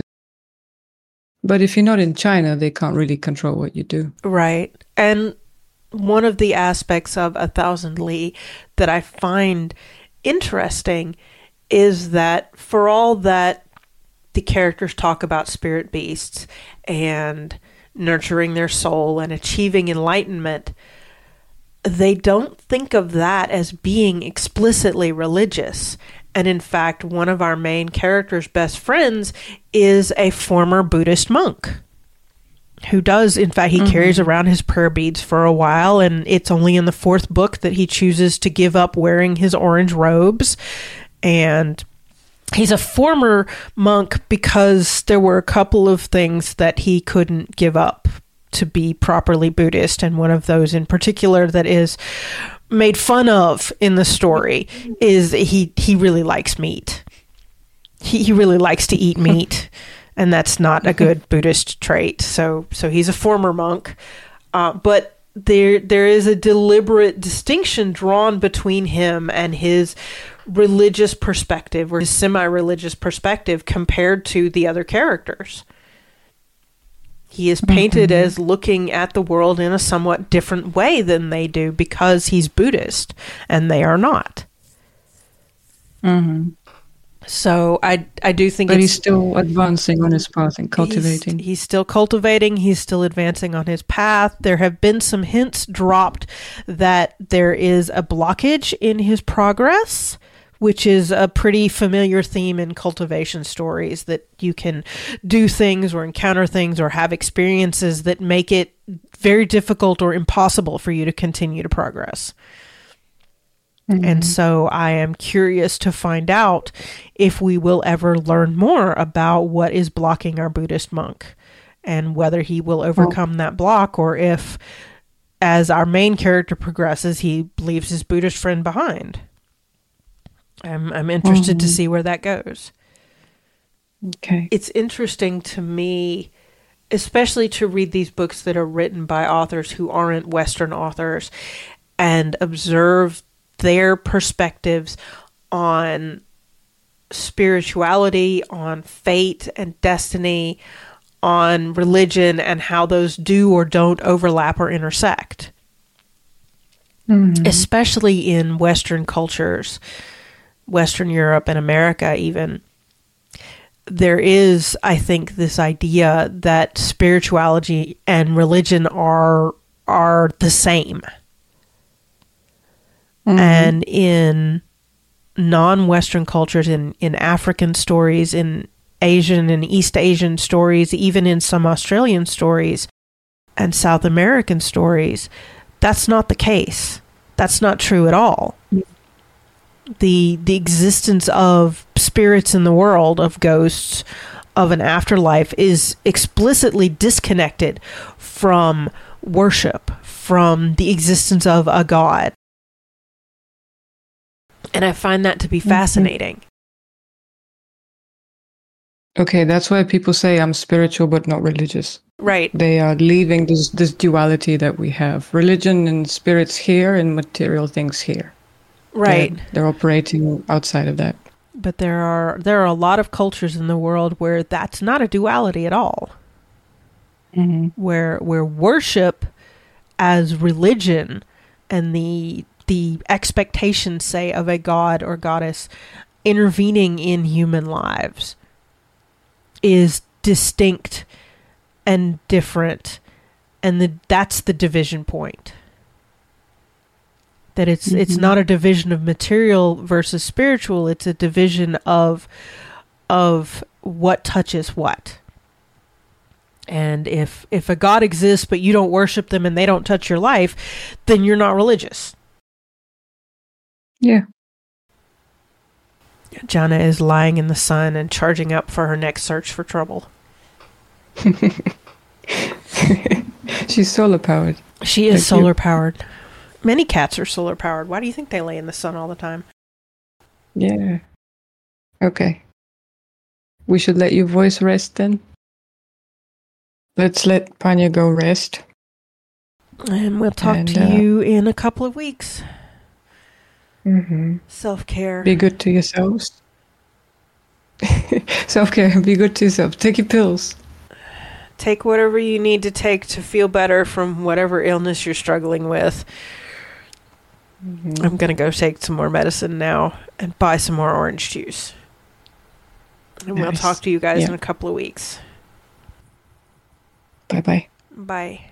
But if you're not in China, they can't really control what you do. Right. And one of the aspects of A Thousand Li that I find interesting is that for all that the characters talk about spirit beasts and nurturing their soul and achieving enlightenment, they don't think of that as being explicitly religious. And in fact, one of our main characters' best friends is a former Buddhist monk who does, in fact, he Mhm. carries around his prayer beads for a while, and it's only in the fourth book that he chooses to give up wearing his orange robes. And he's a former monk because there were a couple of things that he couldn't give up to be properly Buddhist, and one of those in particular that is made fun of in the story is he he really likes meat. He he really likes to eat meat, and that's not a good Buddhist trait. So so he's a former monk, uh, but there there is a deliberate distinction drawn between him and his religious perspective or his semi-religious perspective compared to the other characters. He is painted Mhm. as looking at the world in a somewhat different way than they do because he's Buddhist and they are not. hmm So I I do think But it's, he's still advancing on his path and cultivating. He's, he's still cultivating. He's still advancing on his path. There have been some hints dropped that there is a blockage in his progress, which is a pretty familiar theme in cultivation stories, that you can do things or encounter things or have experiences that make it very difficult or impossible for you to continue to progress. Mhm. And so I am curious to find out if we will ever learn more about what is blocking our Buddhist monk and whether he will overcome that block, or if, as our main character progresses, he leaves his Buddhist friend behind. I'm, I'm interested to Mhm. see where that goes. Okay. It's interesting to me, especially to read these books that are written by authors who aren't Western authors and observe their perspectives on spirituality, on fate and destiny, on religion, and how those do or don't overlap or intersect, Mhm. especially in Western cultures, Western Europe and America even. There is, I think, this idea that spirituality and religion are are the same. Mhm. And in non-Western cultures, in, in African stories, in Asian and East Asian stories, even in some Australian stories and South American stories, that's not the case. That's not true at all. The the existence of spirits in the world, of ghosts, of an afterlife, is explicitly disconnected from worship, from the existence of a god. And I find that to be fascinating. Okay, that's why people say I'm spiritual but not religious. Right. They are leaving this this duality that we have. Religion and spirits here and material things here. Right. They're, they're operating outside of that. But there are there are a lot of cultures in the world where that's not a duality at all. Mm-hmm. Where where worship as religion and the the expectations, say, of a god or goddess intervening in human lives is distinct and different, and the, that's the division point. That it's mm-hmm. it's not a division of material versus spiritual, it's a division of of what touches what. And if if a god exists but you don't worship them and they don't touch your life, then you're not religious. Yeah. Jana is lying in the sun and charging up for her next search for trouble. She's solar powered. She is like solar powered. Many cats are solar powered. Why do you think they lay in the sun all the time? Yeah. Okay. We should let your voice rest then. Let's let Panya go rest. And we'll talk and, to uh, you in a couple of weeks. Mm-hmm. Self-care. Be good to yourselves. Self-care. Be good to yourself. Take your pills. Take whatever you need to take to feel better from whatever illness you're struggling with. Mm-hmm. I'm going to go take some more medicine now and buy some more orange juice. And nice. We'll talk to you guys yeah. in a couple of weeks. Bye-bye. Bye.